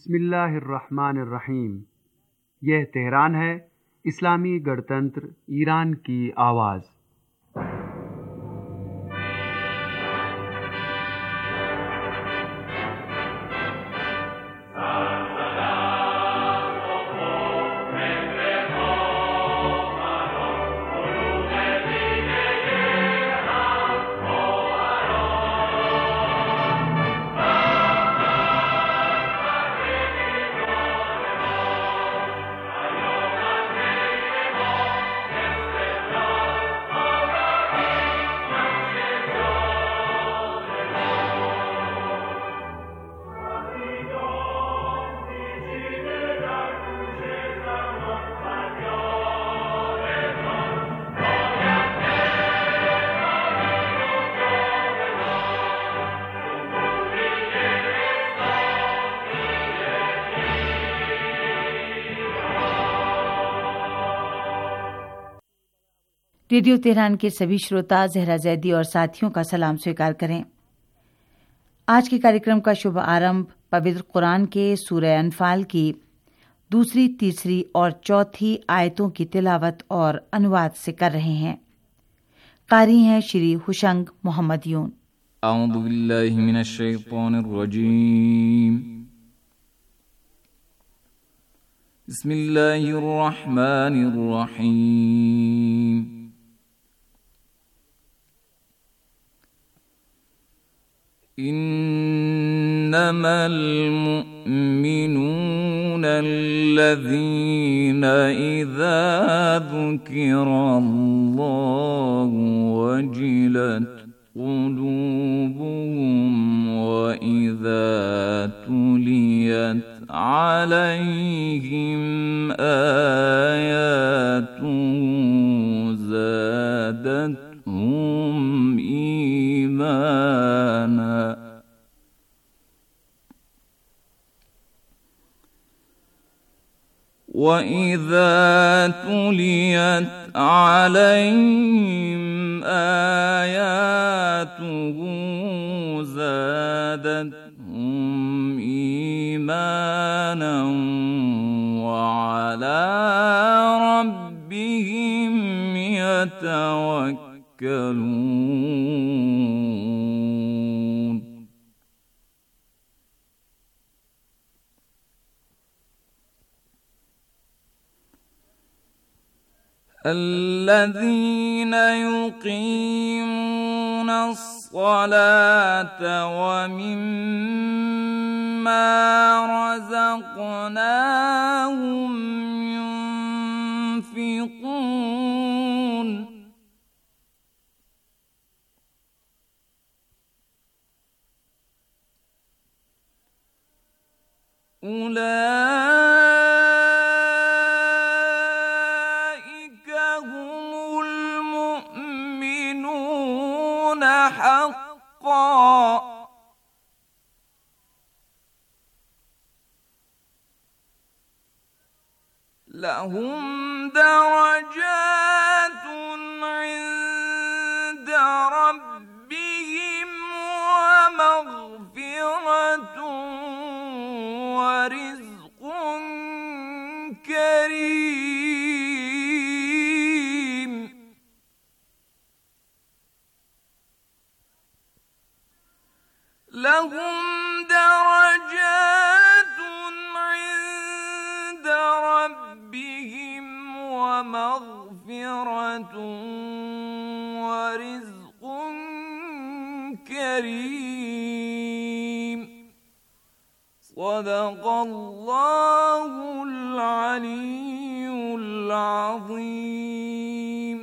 बिस्मिल्लाहिर्रहमानिर्रहीम। यह तेहरान है, इस्लामी गणतंत्र ईरान की आवाज़। रेडियो तेहरान के सभी श्रोता जहरा जैदी और साथियों का सलाम स्वीकार करें। आज के कार्यक्रम का शुभ आरंभ पवित्र कुरान के सूरह अनफाल की 2, 3 और 4 आयतों की तिलावत और अनुवाद से कर रहे हैं। कारी हैं श्री हुशंग मोहम्मद यून। अऊज़ु बिल्लाहि मिनश शैतानिर रजीम। बिस्मिल्लाहिर रहमानिर रहीम। इन्नमल मुअ्मिनून अल्लज़ीना इज़ा ज़ुकिरल्लाहु वजिलत क़ुलूबुहुम वइज़ा तुलियत अलैहिम आयातुहु ज़ादतहुम ईमाना। وَإِذَا تُلِيَتْ عَلَيْهِمْ آيَاتُهُ زَادَتْهُمْ إِيمَانًا وَعَلَى رَبِّهِمْ يَتَوَكَّلُونَ. الذين يقيمون الصلاة ومما رزقناهم ينفقون. حقا لهم درجات عند ربهم ومغفرة ورزق كريم. لهم درجات عند ربهم ومغفرة ورزق كريم. صدق الله العلي العظيم.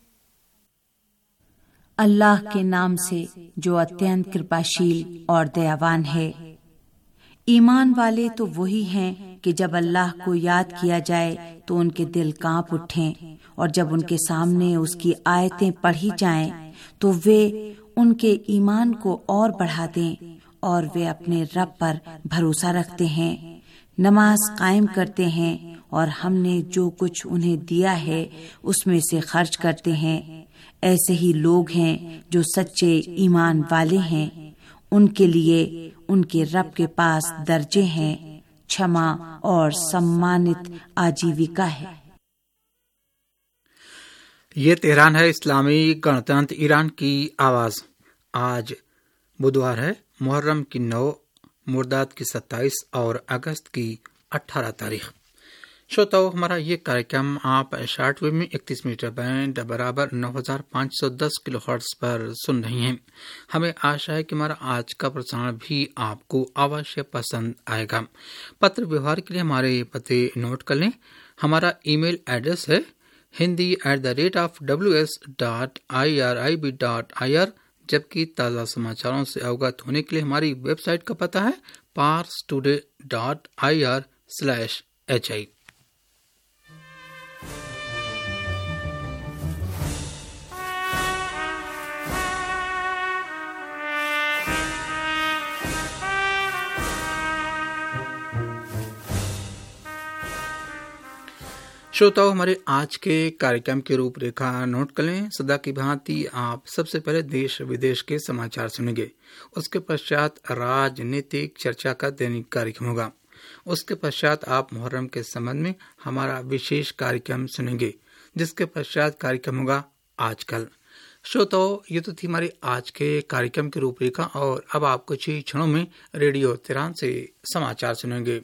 अल्लाह के नाम से जो अत्यंत कृपाशील और दयावान है। ईमान वाले तो वही हैं कि जब अल्लाह को याद किया जाए तो उनके दिल कांप उठें, और जब उनके सामने उसकी आयतें पढ़ी जाएं तो वे उनके ईमान को और बढ़ा दें और वे अपने रब पर भरोसा रखते हैं, नमाज कायम करते हैं और हमने जो कुछ उन्हें दिया है उसमें से खर्च करते हैं। ऐसे ही लोग हैं जो सच्चे ईमान वाले हैं, उनके लिए उनके रब के पास दर्जे हैं क्षमा और सम्मानित आजीविका है। ये तेहरान है, इस्लामी गणतंत्र ईरान की आवाज़। आज बुधवार है, मुहर्रम की 9, मुर्दात की 27 और अगस्त की 18 तारीख। श्रोताओ, हमारा ये कार्यक्रम आप शॉर्टवेव में 31 मीटर बैंड बराबर 9510 किलोहर्ट्ज पर सुन रही हैं। हमें आशा है कि हमारा आज का प्रसारण भी आपको अवश्य पसंद आएगा। पत्र व्यवहार के लिए हमारे पते नोट कर लें। हमारा ईमेल एड्रेस है hindi@ws.irib.ir, जबकि ताज़ा समाचारों से अवगत होने के लिए हमारी वेबसाइट का पता है parstoday.ir/hi। श्रोताओं, हमारे आज के कार्यक्रम की रूपरेखा नोट कर लें। सदा की भांति आप सबसे पहले देश विदेश के समाचार सुनेंगे। उसके पश्चात राजनीतिक चर्चा का दैनिक कार्यक्रम होगा। उसके पश्चात आप मुहर्रम के संबंध में हमारा विशेष कार्यक्रम सुनेंगे, जिसके पश्चात कार्यक्रम होगा आजकल। श्रोताओं, ये तो थी हमारे आज के कार्यक्रम की रूपरेखा, और अब आप कुछ ही क्षणों में रेडियो तेहरान से समाचार सुनेंगे।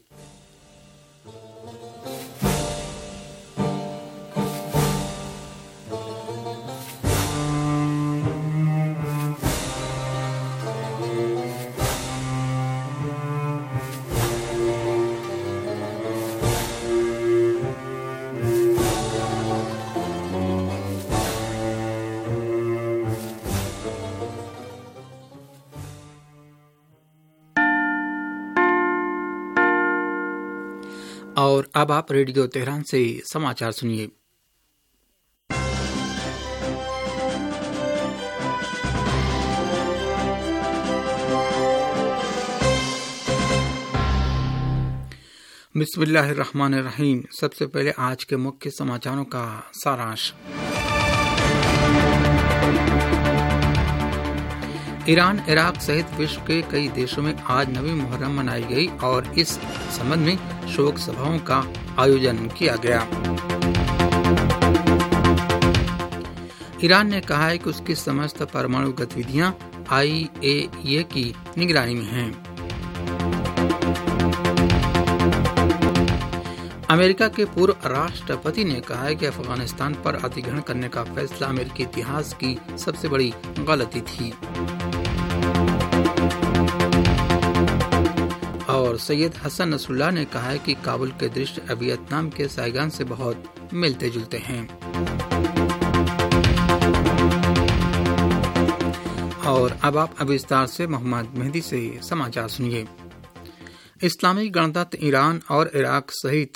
और अब आप रेडियो तेहरान से समाचार सुनिए। बिस्मिल्लाहिर्रहमानिर्रहीम। सबसे पहले आज के मुख्य समाचारों का सारांश। ईरान, इराक सहित विश्व के कई देशों में आज नवी मुहर्रम मनाई गई और इस संबंध में शोक सभाओं का आयोजन किया गया। ईरान ने कहा है कि उसकी समस्त परमाणु गतिविधियां IAEA की निगरानी में हैं। अमेरिका के पूर्व राष्ट्रपति ने कहा है कि अफगानिस्तान पर अधिग्रहण करने का फैसला अमेरिकी इतिहास की सबसे बड़ी गलती थी। और सैयद हसन नसरुल्लाह ने कहा है कि काबुल के दृश्य वियतनाम के साइगन से बहुत मिलते जुलते हैं। और अब आप विस्तार से मोहम्मद मेहदी से समाचार सुनिए। इस्लामी गणतंत्र ईरान और इराक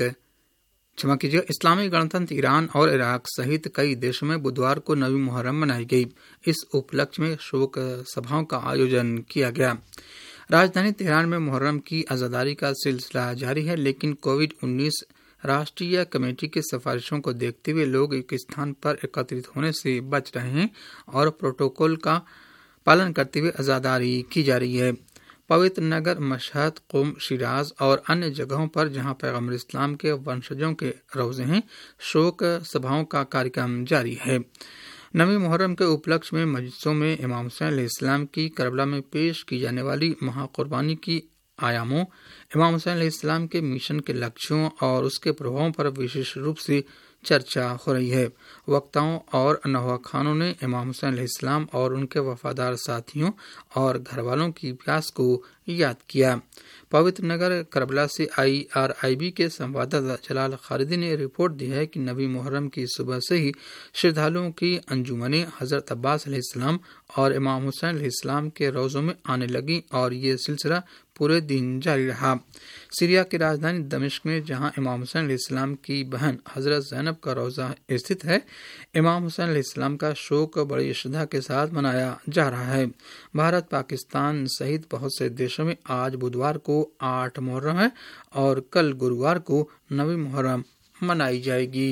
सहित कई देशों में बुधवार को नवी मुहर्रम मनाई गई। इस उपलक्ष्य में शोक सभाओं का आयोजन किया गया। राजधानी तेहरान में मुहर्रम की अज़ादारी का सिलसिला जारी है, लेकिन कोविड-19 राष्ट्रीय कमेटी की सिफारिशों को देखते हुए लोग एक स्थान पर एकत्रित होने से बच रहे हैं और प्रोटोकॉल का पालन करते हुए अज़ादारी की जा रही है। पवित्र नगर मशहद, कुम, शिराज और अन्य जगहों पर जहां पैगंबर इस्लाम के वंशजों के रोज़े हैं, शोक सभाओं का कार्यक्रम जारी है। नवी मुहर्रम के उपलक्ष्य में मस्जिदों में इमाम हुसैन अलैहिस्सलाम की करबला में पेश की जाने वाली महाकुर्बानी की आयामों, इमाम हुसैन अलैहिस्सलाम के मिशन के लक्ष्यों और उसके प्रभावों पर विशेष रूप से चर्चा हो रही है। वक्ताओं और नवाखानों ने इमाम हुसैन अलैहिस्सलाम और उनके वफादार साथियों और घरवालों की प्यास को याद किया। पवित्र नगर करबला से IRIB के संवाददाता जलाल खालिदी ने रिपोर्ट दी है कि नबी मुहर्रम की सुबह से ही श्रद्धालुओं की अंजुमने हजरत अब्बास अलैहिस्सलाम और इमाम हुसैन अलैहिस्सलाम के रोज़ों में आने लगी और ये सिलसिला पूरे दिन जारी रहा। सीरिया की राजधानी दमिश्क में जहां इमाम हुसैन अलैहिस्सलाम की बहन हजरत ज़ैनब का रोज़ा स्थित है, इमाम हुसैन अलैहिस्सलाम का शोक बड़ी श्रद्धा के साथ मनाया जा रहा है। भारत, पाकिस्तान सहित बहुत से देशों में आज बुधवार को 8 मुहर्रम है और कल गुरुवार को नवी मुहर्रम मनाई जाएगी।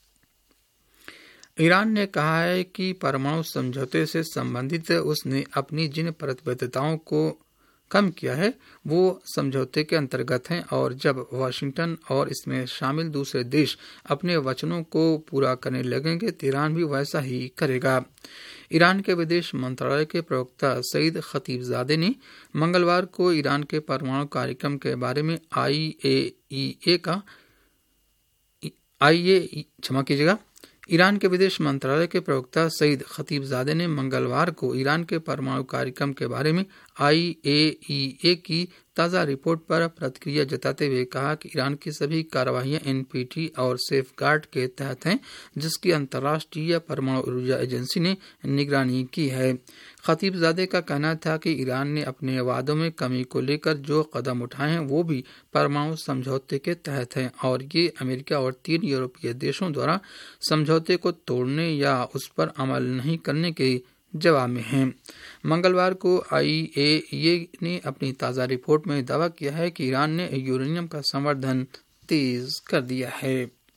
ईरान ने कहा है कि परमाणु समझौते से संबंधित उसने अपनी जिन प्रतिबद्धताओं को कम किया है वो समझौते के अंतर्गत हैं और जब वाशिंगटन और इसमें शामिल दूसरे देश अपने वचनों को पूरा करने लगेंगे तो ईरान भी वैसा ही करेगा। ईरान के विदेश मंत्रालय के प्रवक्ता सईद खतीबजादे ने मंगलवार को ईरान के परमाणु कार्यक्रम के बारे में ईरान के विदेश मंत्रालय के प्रवक्ता सईद खतीबजादे ने मंगलवार को ईरान के परमाणु कार्यक्रम के बारे में IAEA की ताज़ा रिपोर्ट पर प्रतिक्रिया जताते हुए कहा कि ईरान की सभी कार्रवाइयां NPT और सेफगार्ड के तहत हैं, जिसकी अंतर्राष्ट्रीय परमाणु ऊर्जा एजेंसी ने निगरानी की है। खतीबजादे का कहना था कि ईरान ने अपने वादों में कमी को लेकर जो कदम उठाए हैं वो भी परमाणु समझौते के तहत हैं और ये अमेरिका और 3 यूरोपीय देशों द्वारा समझौते को तोड़ने या उस पर अमल नहीं करने के जवाब में हैं। मंगलवार को IAEA ने अपनी ताज़ा रिपोर्ट में दावा किया है कि ईरान ने यूरेनियम का संवर्धन तेज कर दिया है।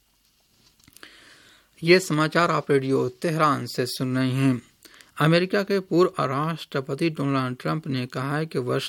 ये समाचार आप रेडियो तेहरान से सुन रहे हैं। अमेरिका के पूर्व राष्ट्रपति डोनाल्ड ट्रंप ने कहा है कि वर्ष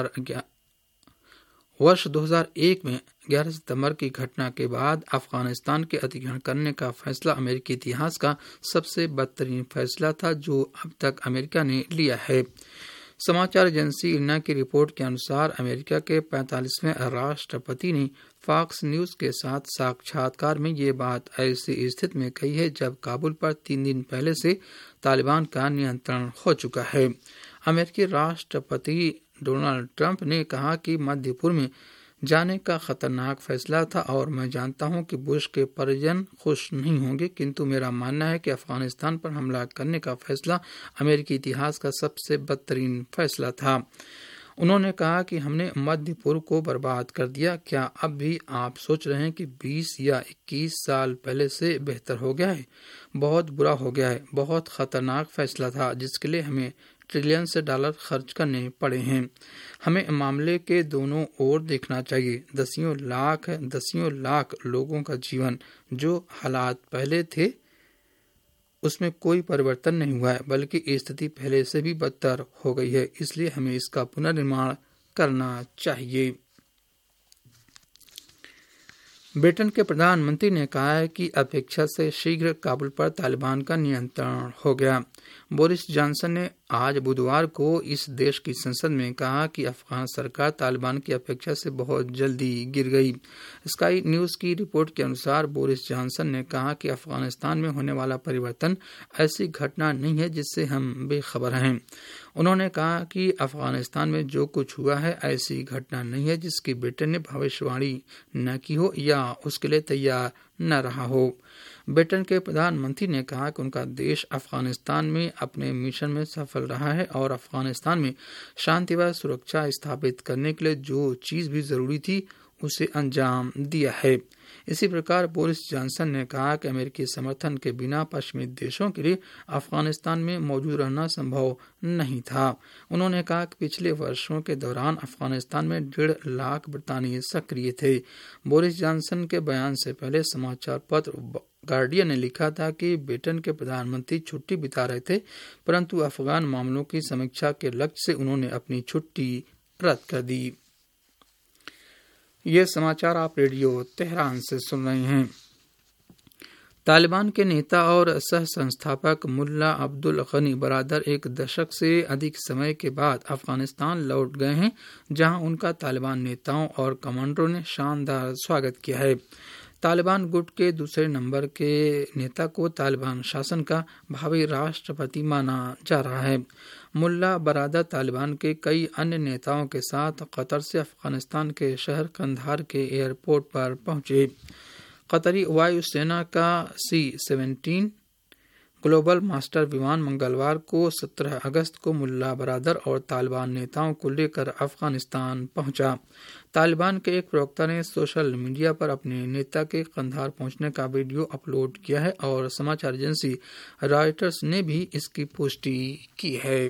2001 में 11 सितंबर की घटना के बाद अफगानिस्तान के अधिग्रहण करने का फैसला अमेरिकी इतिहास का सबसे बदतरीन फैसला था जो अब तक अमेरिका ने लिया है। समाचार एजेंसी इरना की रिपोर्ट के अनुसार अमेरिका के 45वें राष्ट्रपति ने फॉक्स न्यूज के साथ साक्षात्कार में ये बात ऐसी स्थिति में कही है जब काबुल पर 3 दिन पहले से तालिबान का नियंत्रण हो चुका है। अमेरिकी राष्ट्रपति डोनाल्ड ट्रंप ने कहा कि मध्य पूर्व में जाने का खतरनाक फैसला था और मैं जानता हूं कि बुश के परिजन खुश नहीं होंगे, किंतु मेरा मानना है कि अफगानिस्तान पर हमला करने का फैसला अमेरिकी इतिहास का सबसे बदतरीन फैसला था। उन्होंने कहा कि हमने मध्य पूर्व को बर्बाद कर दिया। क्या अब भी आप सोच रहे हैं कि 20 या 21 साल पहले से बेहतर हो गया है? बहुत बुरा हो गया है। बहुत खतरनाक फैसला था जिसके लिए हमें ट्रिलियन से डॉलर खर्च करने पड़े हैं। हमें मामले के दोनों ओर देखना चाहिए। दसियों लाख लोगों का जीवन, जो हालात पहले थे उसमें कोई परिवर्तन नहीं हुआ है, बल्कि स्थिति पहले से भी बदतर हो गई है। इसलिए हमें इसका पुनर्निर्माण करना चाहिए। ब्रिटेन के प्रधानमंत्री ने कहा है कि अपेक्षा से शीघ्र काबुल पर तालिबान का नियंत्रण हो गया। बोरिस जॉनसन ने आज बुधवार को इस देश की संसद में कहा कि अफगान सरकार तालिबान की अपेक्षा से बहुत जल्दी गिर गई। स्काई न्यूज की रिपोर्ट के अनुसार बोरिस जॉनसन ने कहा कि अफगानिस्तान में होने वाला परिवर्तन ऐसी घटना नहीं है जिससे हम बेखबर हैं। उन्होंने कहा कि अफगानिस्तान में जो कुछ हुआ है ऐसी घटना नहीं है जिसकी ब्रिटेन ने भविष्यवाणी न की हो या उसके लिए तैयार न रहा हो। ब्रिटेन के प्रधानमंत्री ने कहा कि उनका देश अफगानिस्तान में अपने मिशन में सफल रहा है और अफगानिस्तान में शांति व सुरक्षा स्थापित करने के लिए जो चीज भी जरूरी थी उसे अंजाम दिया है। इसी प्रकार बोरिस जॉनसन ने कहा कि अमेरिकी समर्थन के बिना पश्चिमी देशों के लिए अफगानिस्तान में मौजूद रहना संभव नहीं था। उन्होंने कहा कि पिछले वर्षों के दौरान अफगानिस्तान में 1.5 लाख बरतानिया सक्रिय थे। बोरिस जॉनसन के बयान से पहले समाचार पत्र गार्डियन ने लिखा था कि ब्रिटेन के प्रधानमंत्री छुट्टी बिता रहे थे, परंतु अफगान मामलों की समीक्षा के लक्ष्य से उन्होंने अपनी छुट्टी रद्द कर दी। ये समाचार आप रेडियो तेहरान से सुन रहे हैं। तालिबान के नेता और सह संस्थापक मुल्ला अब्दुल गनी बरादर 1 दशक से अधिक समय के बाद अफगानिस्तान लौट गए हैं, जहां उनका तालिबान नेताओं और कमांडरों ने शानदार स्वागत किया है। तालिबान गुट के दूसरे नंबर के नेता को तालिबान शासन का भावी राष्ट्रपति माना जा रहा है। मुल्ला बरादर तालिबान के कई अन्य नेताओं के साथ कतर से अफगानिस्तान के शहर कंधार के एयरपोर्ट पर पहुंचे। कतरी वायुसेना का C-17 ग्लोबल मास्टर विमान मंगलवार को 17 अगस्त को मुल्ला बरादर और तालिबान नेताओं को लेकर अफगानिस्तान पहुंचा। तालिबान के एक प्रवक्ता ने सोशल मीडिया पर अपने नेता के कंधार पहुंचने का वीडियो अपलोड किया है और समाचार एजेंसी रॉयटर्स ने भी इसकी पुष्टि की है।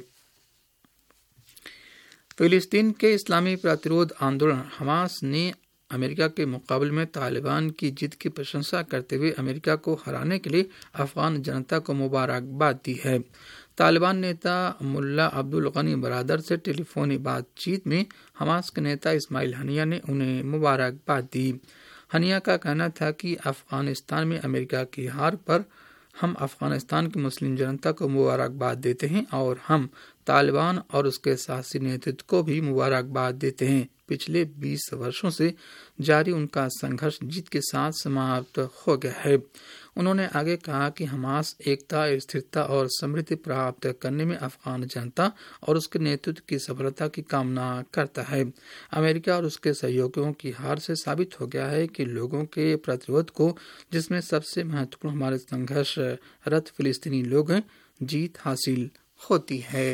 फिलिस्तीन के इस्लामी प्रतिरोध आंदोलन हमास ने अमेरिका के मुकाबले में तालिबान की जीत की प्रशंसा करते हुए अमेरिका को हराने के लिए अफगान जनता को मुबारकबाद दी है। तालिबान नेता मुल्ला अब्दुल गनी बरादर से टेलीफोनी बातचीत में हमास के नेता इस्माइल हनिया ने उन्हें मुबारकबाद दी। हनिया का कहना था कि अफगानिस्तान में अमेरिका की हार पर हम अफगानिस्तान की मुस्लिम जनता को मुबारकबाद देते हैं और हम तालिबान और उसके साहसी नेतृत्व को भी मुबारकबाद देते हैं। पिछले 20 वर्षों से जारी उनका संघर्ष जीत के साथ समाप्त हो गया है। उन्होंने आगे कहा कि हमास एकता, स्थिरता और समृद्धि प्राप्त करने में अफगान जनता और उसके नेतृत्व की सफलता की कामना करता है। अमेरिका और उसके सहयोगियों की हार से साबित हो गया है कि लोगों के प्रतिरोध को, जिसमें सबसे महत्वपूर्ण हमारे संघर्षरत फिलिस्तीनी लोग हैं, जीत हासिल होती है।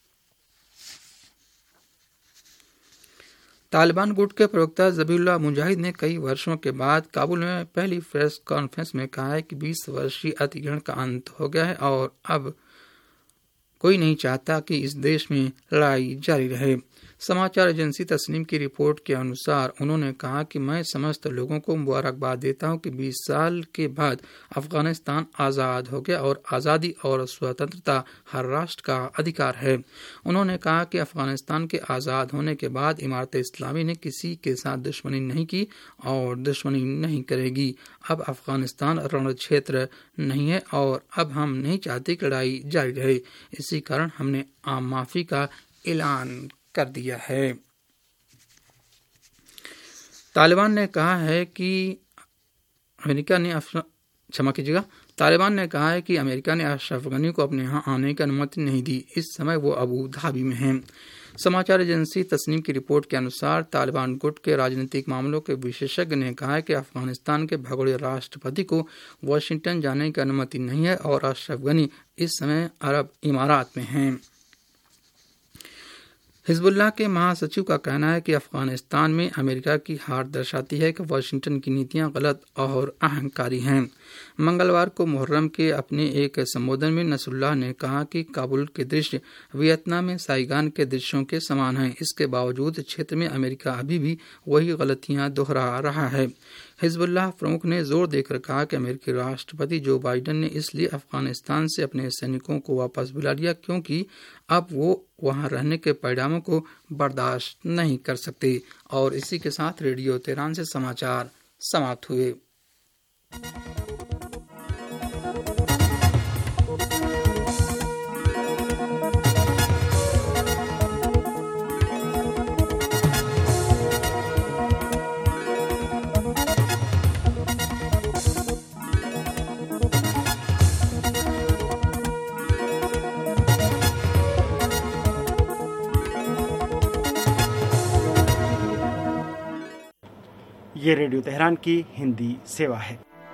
तालिबान गुट के प्रवक्ता ज़बीहुल्लाह मुजाहिद ने कई वर्षों के बाद काबुल में पहली प्रेस कॉन्फ्रेंस में कहा है कि 20 वर्षीय अधिग्रहण का अंत हो गया है और अब कोई नहीं चाहता कि इस देश में लड़ाई जारी रहे। समाचार एजेंसी तस्नीम की रिपोर्ट के अनुसार उन्होंने कहा कि मैं समस्त लोगों को मुबारकबाद देता हूं कि 20 साल के बाद अफगानिस्तान आज़ाद हो गया और आज़ादी और स्वतंत्रता हर राष्ट्र का अधिकार है। उन्होंने कहा कि अफगानिस्तान के आज़ाद होने के बाद इमारत इस्लामी ने किसी के साथ दुश्मनी नहीं की और दुश्मनी नहीं करेगी। अब अफगानिस्तान रण क्षेत्र नहीं है और अब हम नहीं चाहते कि लड़ाई जारी रहे। इसी कारण हमने आम माफी का ऐलान कर दिया है। तालिबान ने कहा है कि अमेरिका ने अशरफ गनी को अपने यहाँ आने की अनुमति नहीं दी। इस समय वो अबू धाबी में हैं। समाचार एजेंसी तस्नीम की रिपोर्ट के अनुसार तालिबान गुट के राजनीतिक मामलों के विशेषज्ञ ने कहा है कि अफगानिस्तान के भगोड़े राष्ट्रपति को वाशिंगटन जाने की अनुमति नहीं है और अशरफ गनी इस समय अरब इमारात में हैं। हिजबुल्लाह के महासचिव का कहना है कि अफगानिस्तान में अमेरिका की हार दर्शाती है कि वाशिंगटन की नीतियां गलत और अहंकारी हैं। मंगलवार को मुहर्रम के अपने एक संबोधन में नसरुल्लाह ने कहा कि काबुल के दृश्य वियतनाम में साइगान के दृश्यों के समान हैं। इसके बावजूद क्षेत्र में अमेरिका अभी भी वही गलतियां दोहरा रहा है। हिजबुल्लाह प्रमुख ने जोर देकर कहा कि अमेरिकी राष्ट्रपति जो बाइडेन ने इसलिए अफगानिस्तान से अपने सैनिकों को वापस बुला लिया क्योंकि अब वो वहां रहने के परिणामों को बर्दाश्त नहीं कर सकते। और इसी के साथ रेडियो तेहरान से समाचार समाप्त हुए। ये रेडियो तेहरान की हिंदी सेवा है।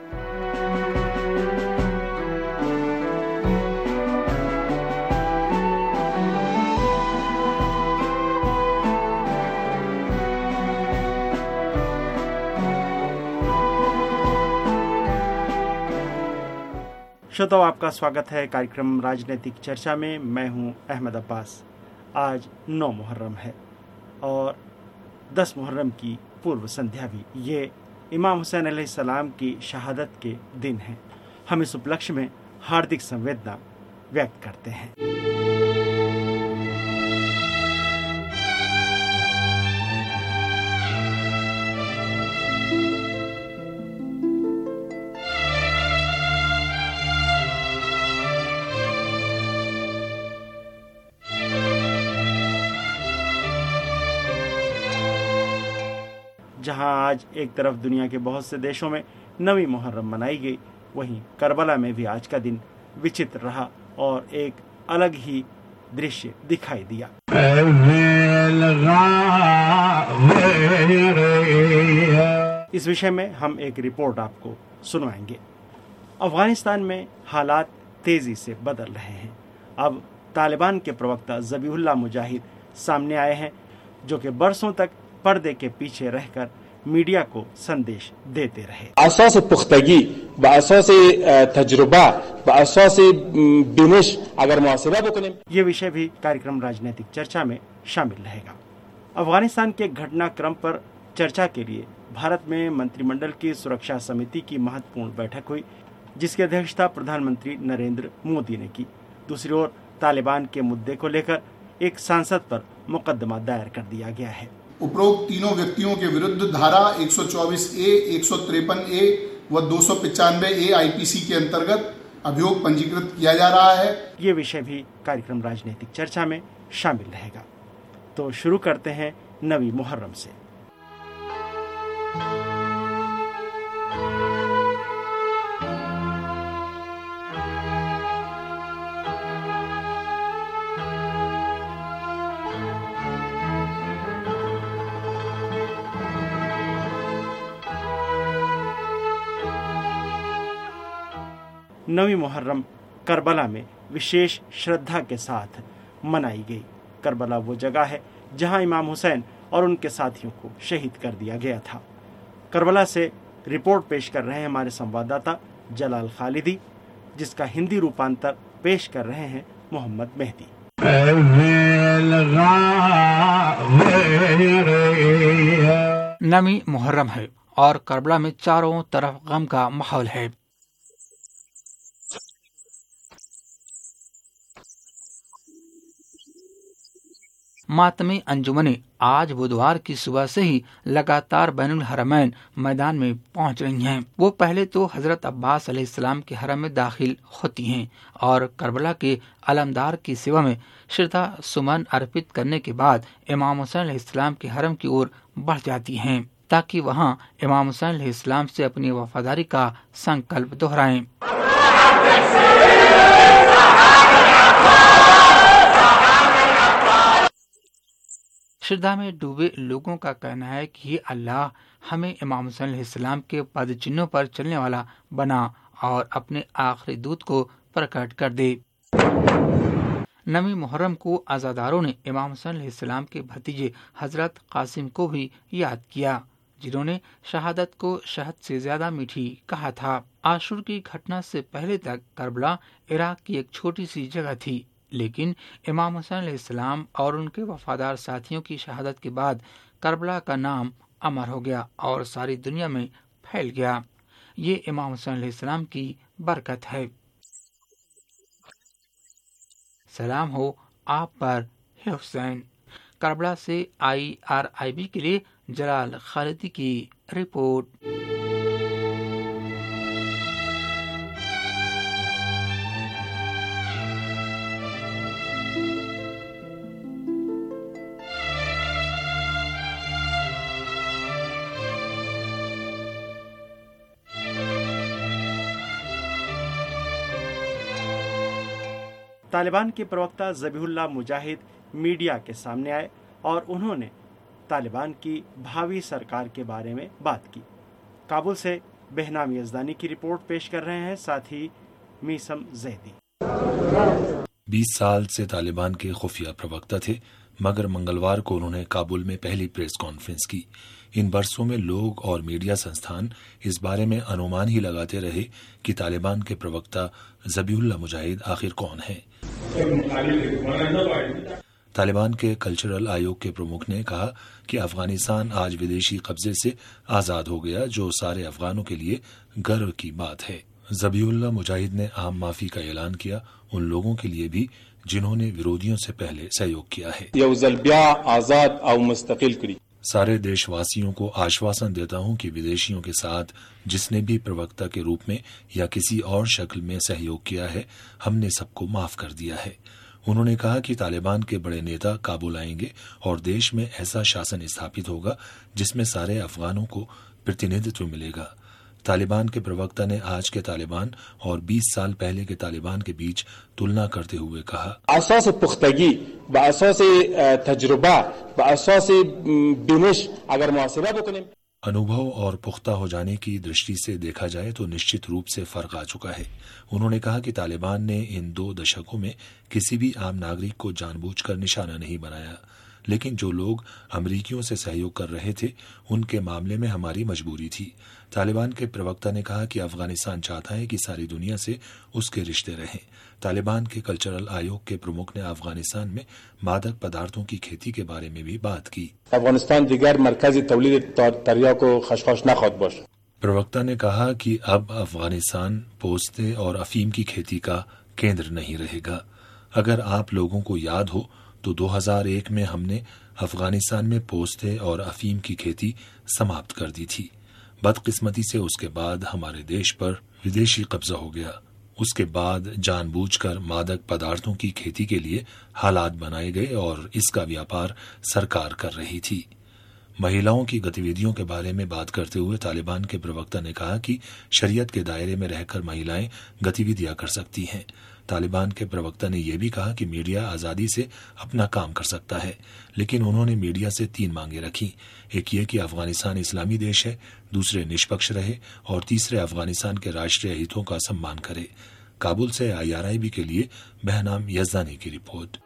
श्रोताओं, आपका स्वागत है कार्यक्रम राजनीतिक चर्चा में। मैं हूं अहमद अब्बास। आज 9 मुहर्रम है और 10 मुहर्रम की पूर्व संध्या भी। ये इमाम हुसैन अलैहिस्सलाम की शहादत के दिन है। हम इस उपलक्ष्य में हार्दिक संवेदना व्यक्त करते हैं। जहां आज एक तरफ दुनिया के बहुत से देशों में 9वीं मुहर्रम मनाई गई, वहीं करबला में भी आज का दिन विचित्र रहा और एक अलग ही दृश्य दिखाई दिया। इस विषय में हम एक रिपोर्ट आपको सुनवाएंगे। अफगानिस्तान में हालात तेजी से बदल रहे हैं। अब तालिबान के प्रवक्ता ज़बीहुल्लाह मुजाहिद सामने आए हैं, जो कि बरसों तक पर्दे के पीछे रहकर मीडिया को संदेश देते रहे। असास पुख्तगी बअसास तजुर्बा बअसास बिनिश अगर मुहासिबा बकने, ये विषय भी कार्यक्रम राजनीतिक चर्चा में शामिल रहेगा। अफगानिस्तान के घटनाक्रम पर चर्चा के लिए भारत में मंत्रिमंडल की सुरक्षा समिति की महत्वपूर्ण बैठक हुई, जिसकी अध्यक्षता प्रधानमंत्री नरेंद्र मोदी ने की। दूसरी ओर तालिबान के मुद्दे को लेकर एक सांसद पर मुकदमा दायर कर दिया गया है। उपरोक्त तीनों व्यक्तियों के विरुद्ध धारा 124A, 153A व 295A आईपीसी के अंतर्गत अभियोग पंजीकृत किया जा रहा है। ये विषय भी कार्यक्रम राजनीतिक चर्चा में शामिल रहेगा। तो शुरू करते हैं नवी मुहर्रम से। नवी मुहर्रम करबला में विशेष श्रद्धा के साथ मनाई गई। करबला वो जगह है जहां इमाम हुसैन और उनके साथियों को शहीद कर दिया गया था। करबला से रिपोर्ट पेश कर रहे हैं हमारे संवाददाता जलाल खालिदी, जिसका हिंदी रूपांतर पेश कर रहे हैं मोहम्मद मेहदी। नवी मुहर्रम है और करबला में चारों तरफ गम का माहौल है। मातमी अंजुमने आज बुधवार की सुबह से ही लगातार बैनुल हरमैन मैदान में पहुंच रही हैं। वो पहले तो हजरत अब्बास अलैहिस्सलाम के हरम में दाखिल होती हैं और करबला के अलमदार की सेवा में श्रद्धा सुमन अर्पित करने के बाद इमाम हुसैन अलैहिस्सलाम के हरम की ओर बढ़ जाती हैं ताकि वहां इमाम हुसैन अलैहिस्सलाम से अपनी वफादारी का संकल्प दोहराएं। श्रद्धा में डूबे लोगों का कहना है कि हे अल्लाह, हमें इमाम हुसैन अलैहिस्सलाम के पद चिन्हों पर चलने वाला बना और अपने आखिरी दूत को प्रकट कर दे। नवी मुहर्रम को अज़ादारों ने इमाम हुसैन अलैहिस्सलाम के भतीजे हजरत कासिम को भी याद किया, जिन्होंने शहादत को शहद से ज्यादा मीठी कहा था। आशूर की घटना से पहले तक करबला इराक की एक छोटी सी जगह थी, लेकिन इमाम हुसैन अलैहिस्सलाम और उनके वफादार साथियों की शहादत के बाद करबला का नाम अमर हो गया और सारी दुनिया में फैल गया। ये इमाम हुसैन अलैहिस्सलाम की बरकत है। सलाम हो आप पर हे हुसैन। करबला से IRIB के लिए जलाल खालिदी की रिपोर्ट। तालिबान के प्रवक्ता ज़बीहुल्लाह मुजाहिद मीडिया के सामने आए और उन्होंने तालिबान की भावी सरकार के बारे में बात की। काबुल से बेहनाम यज़दानी की रिपोर्ट पेश कर रहे हैं, साथ ही मीसम जैदी। 20 साल से तालिबान के खुफिया प्रवक्ता थे, मगर मंगलवार को उन्होंने काबुल में पहली प्रेस कॉन्फ्रेंस की। इन बरसों में लोग और मीडिया संस्थान इस बारे में अनुमान ही लगाते रहे कि तालिबान के प्रवक्ता ज़बीहुल्लाह मुजाहिद आखिर कौन है। तालिबान के कल्चरल आयोग के प्रमुख ने कहा कि अफगानिस्तान आज विदेशी कब्जे से आजाद हो गया, जो सारे अफगानों के लिए गर्व की बात है। ज़बीहुल्लाह मुजाहिद ने आम माफी का ऐलान किया उन लोगों के लिए भी जिन्होंने विरोधियों से पहले सहयोग किया है। सारे देशवासियों को आश्वासन देता हूं कि विदेशियों के साथ जिसने भी प्रवक्ता के रूप में या किसी और शक्ल में सहयोग किया है, हमने सबको माफ कर दिया है। उन्होंने कहा कि तालिबान के बड़े नेता काबुल आएंगे और देश में ऐसा शासन स्थापित होगा जिसमें सारे अफगानों को प्रतिनिधित्व मिलेगा। तालिबान के प्रवक्ता ने आज के तालिबान और 20 साल पहले के तालिबान के बीच तुलना करते हुए कहा, असास पुख्तगी व असास तजुर्बा व असास बिनिश अगर मुआसिरा बकने अनुभव और पुख्ता हो जाने की दृष्टि से देखा जाए तो निश्चित रूप से फर्क आ चुका है। उन्होंने कहा कि तालिबान ने इन 2 दशकों में किसी भी आम नागरिक को जानबूझकर निशाना नहीं बनाया, लेकिन जो लोग अमरीकियों से सहयोग कर रहे थे उनके मामले में हमारी मजबूरी थी। तालिबान के प्रवक्ता ने कहा कि अफगानिस्तान चाहता है कि सारी दुनिया से उसके रिश्ते रहें। तालिबान के कल्चरल आयोग के प्रमुख ने अफगानिस्तान में मादक पदार्थों की खेती के बारे में भी बात की। अफगानिस्तान दिगर मरकजी तौलीद तरिया को खशखश न खुद बश। प्रवक्ता ने कहा कि अब अफगानिस्तान पोस्ते और अफीम की खेती का केंद्र नहीं रहेगा। अगर आप लोगों को याद हो तो 2001 में हमने अफगानिस्तान में पोस्ते और अफीम की खेती समाप्त कर दी थी। बदकिस्मती से उसके बाद हमारे देश पर विदेशी कब्जा हो गया। उसके बाद जानबूझकर मादक पदार्थों की खेती के लिए हालात बनाए गए और इसका व्यापार सरकार कर रही थी। महिलाओं की गतिविधियों के बारे में बात करते हुए तालिबान के प्रवक्ता ने कहा कि शरीयत के दायरे में रहकर महिलाएं गतिविधियां कर सकती हैं। तालिबान के प्रवक्ता ने यह भी कहा कि मीडिया आजादी से अपना काम कर सकता है, लेकिन उन्होंने मीडिया से 3 मांगे रखी। एक ये कि अफगानिस्तान इस्लामी देश है, दूसरे निष्पक्ष रहे और तीसरे अफगानिस्तान के राष्ट्रीय हितों का सम्मान करे। काबुल से IRIB के लिए बहनाम यज़दानी की रिपोर्ट।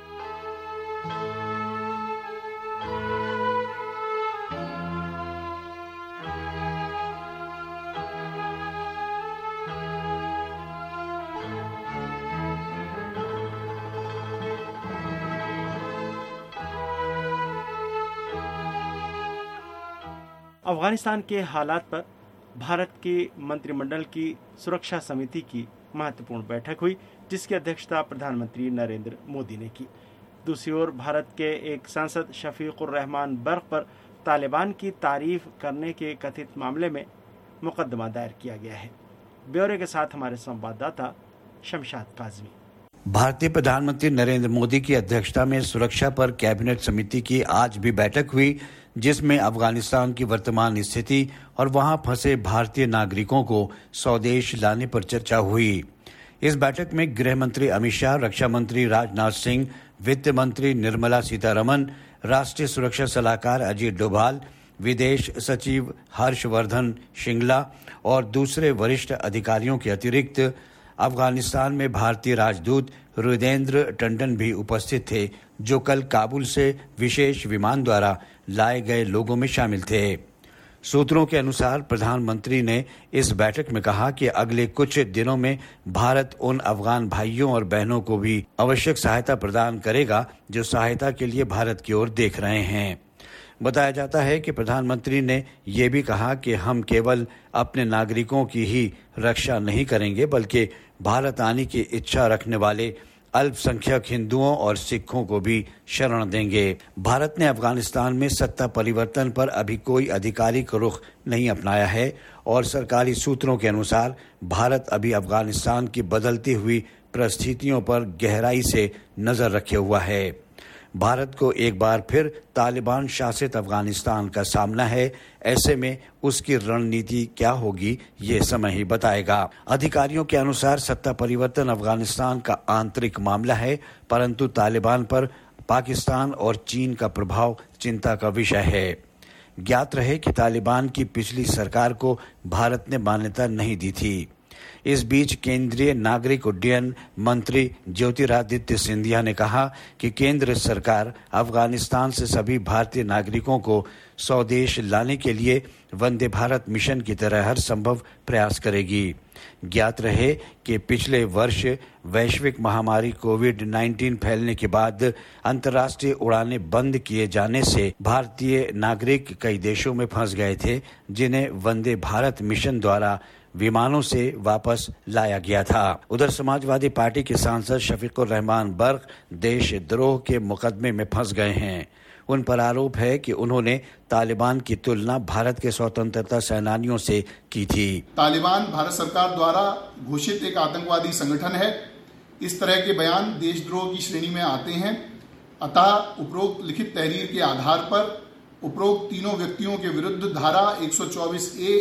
अफगानिस्तान के हालात पर भारत के मंत्रिमंडल की सुरक्षा समिति की महत्वपूर्ण बैठक हुई, जिसकी अध्यक्षता प्रधानमंत्री नरेंद्र मोदी ने की। दूसरी ओर भारत के एक सांसद शफीकुर रहमान बर्क पर तालिबान की तारीफ करने के कथित मामले में मुकदमा दायर किया गया है। ब्यौरे के साथ हमारे संवाददाता शमशाद काजमी। भारतीय प्रधानमंत्री नरेंद्र मोदी की अध्यक्षता में सुरक्षा पर कैबिनेट समिति की आज भी बैठक हुई, जिसमें अफगानिस्तान की वर्तमान स्थिति और वहां फंसे भारतीय नागरिकों को स्वदेश लाने पर चर्चा हुई। इस बैठक में गृह मंत्री अमित शाह, रक्षा मंत्री राजनाथ सिंह, वित्त मंत्री निर्मला सीतारमण, राष्ट्रीय सुरक्षा सलाहकार अजीत डोभाल, विदेश सचिव हर्षवर्धन श्रृंगला और दूसरे वरिष्ठ अधिकारियों के अतिरिक्त अफगानिस्तान में भारतीय राजदूत रुदेंद्र टंडन भी उपस्थित थे, जो कल काबुल से विशेष विमान द्वारा लाए गए लोगों में शामिल थे। सूत्रों के अनुसार प्रधानमंत्री ने इस बैठक में कहा कि अगले कुछ दिनों में भारत उन अफगान भाइयों और बहनों को भी आवश्यक सहायता प्रदान करेगा जो सहायता के लिए भारत की ओर देख रहे हैं। बताया जाता है कि प्रधानमंत्री ने यह भी कहा कि हम केवल अपने नागरिकों की ही रक्षा नहीं करेंगे, बल्कि भारत आने की इच्छा रखने वाले अल्पसंख्यक हिंदुओं और सिखों को भी शरण देंगे। भारत ने अफगानिस्तान में सत्ता परिवर्तन पर अभी कोई आधिकारिक रुख नहीं अपनाया है और सरकारी सूत्रों के अनुसार भारत अभी अफगानिस्तान की बदलती हुई परिस्थितियों पर गहराई से नजर रखे हुआ है। भारत को एक बार फिर तालिबान शासित अफगानिस्तान का सामना है। ऐसे में उसकी रणनीति क्या होगी, ये समय ही बताएगा। अधिकारियों के अनुसार सत्ता परिवर्तन अफगानिस्तान का आंतरिक मामला है, परंतु तालिबान पर पाकिस्तान और चीन का प्रभाव चिंता का विषय है। ज्ञात रहे कि तालिबान की पिछली सरकार को भारत ने मान्यता नहीं दी थी। इस बीच केंद्रीय नागरिक उड्डयन मंत्री ज्योतिरादित्य सिंधिया ने कहा कि केंद्र सरकार अफगानिस्तान से सभी भारतीय नागरिकों को स्वदेश लाने के लिए वंदे भारत मिशन की तरह हर संभव प्रयास करेगी। ज्ञात रहे कि पिछले वर्ष वैश्विक महामारी कोविड-19 फैलने के बाद अंतर्राष्ट्रीय उड़ानें बंद किए जाने से भारतीय नागरिक कई देशों में फंस गए थे, जिन्हें वंदे भारत मिशन द्वारा विमानों से वापस लाया गया था। उधर समाजवादी पार्टी के सांसद शफीकुर रहमान बर्क देशद्रोह के मुकदमे में फंस गए हैं। उन पर आरोप है कि उन्होंने तालिबान की तुलना भारत के स्वतंत्रता सेनानियों से की थी। तालिबान भारत सरकार द्वारा घोषित एक आतंकवादी संगठन है। इस तरह के बयान देशद्रोह की श्रेणी में आते हैं। अतः उपरोक्त लिखित तहरीर के आधार पर उपरोक्त तीनों व्यक्तियों के विरुद्ध धारा 124A,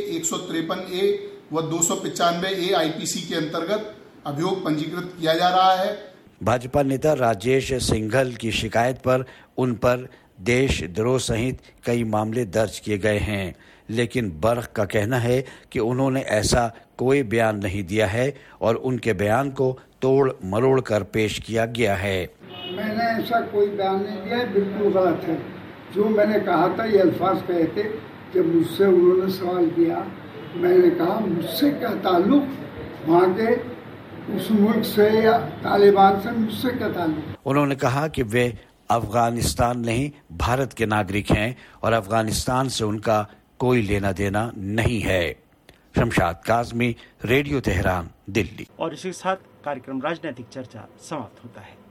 153A व 295A IPC के अंतर्गत अभियोग पंजीकृत किया जा रहा है। भाजपा नेता राजेश सिंघल की शिकायत पर उन पर देशद्रोह सहित कई मामले दर्ज किए गए हैं, लेकिन बर्क का कहना है कि उन्होंने ऐसा कोई बयान नहीं दिया है और उनके बयान को तोड़ मरोड़ कर पेश किया गया है। मैंने ऐसा कोई बयान नहीं दिया है, बिल्कुल गलत है। जो मैंने कहा था ये अल्फाज कहे थे। जब मुझसे उन्होंने सवाल किया, मैंने कहा मुझसे क्या ताल्लुक, वहाँ के उस मुल्क से या तालिबान से मुझसे क्या ताल्लुक। उन्होंने कहा कि वे अफगानिस्तान नहीं भारत के नागरिक हैं और अफगानिस्तान से उनका कोई लेना देना नहीं है। Shamshad Kazmi, radio Tehran, Delhi. और इसी के साथ कार्यक्रम राजनीतिक चर्चा समाप्त होता है।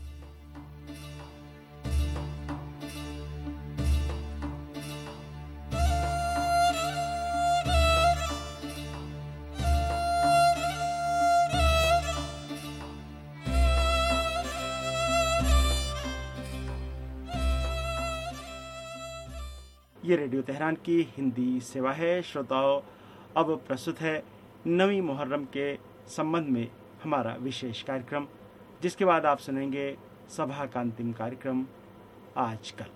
ये रेडियो तेहरान की हिंदी सेवा है। श्रोताओं, अब प्रस्तुत है नवीं मुहर्रम के संबंध में हमारा विशेष कार्यक्रम, जिसके बाद आप सुनेंगे सभा का अंतिम कार्यक्रम आजकल।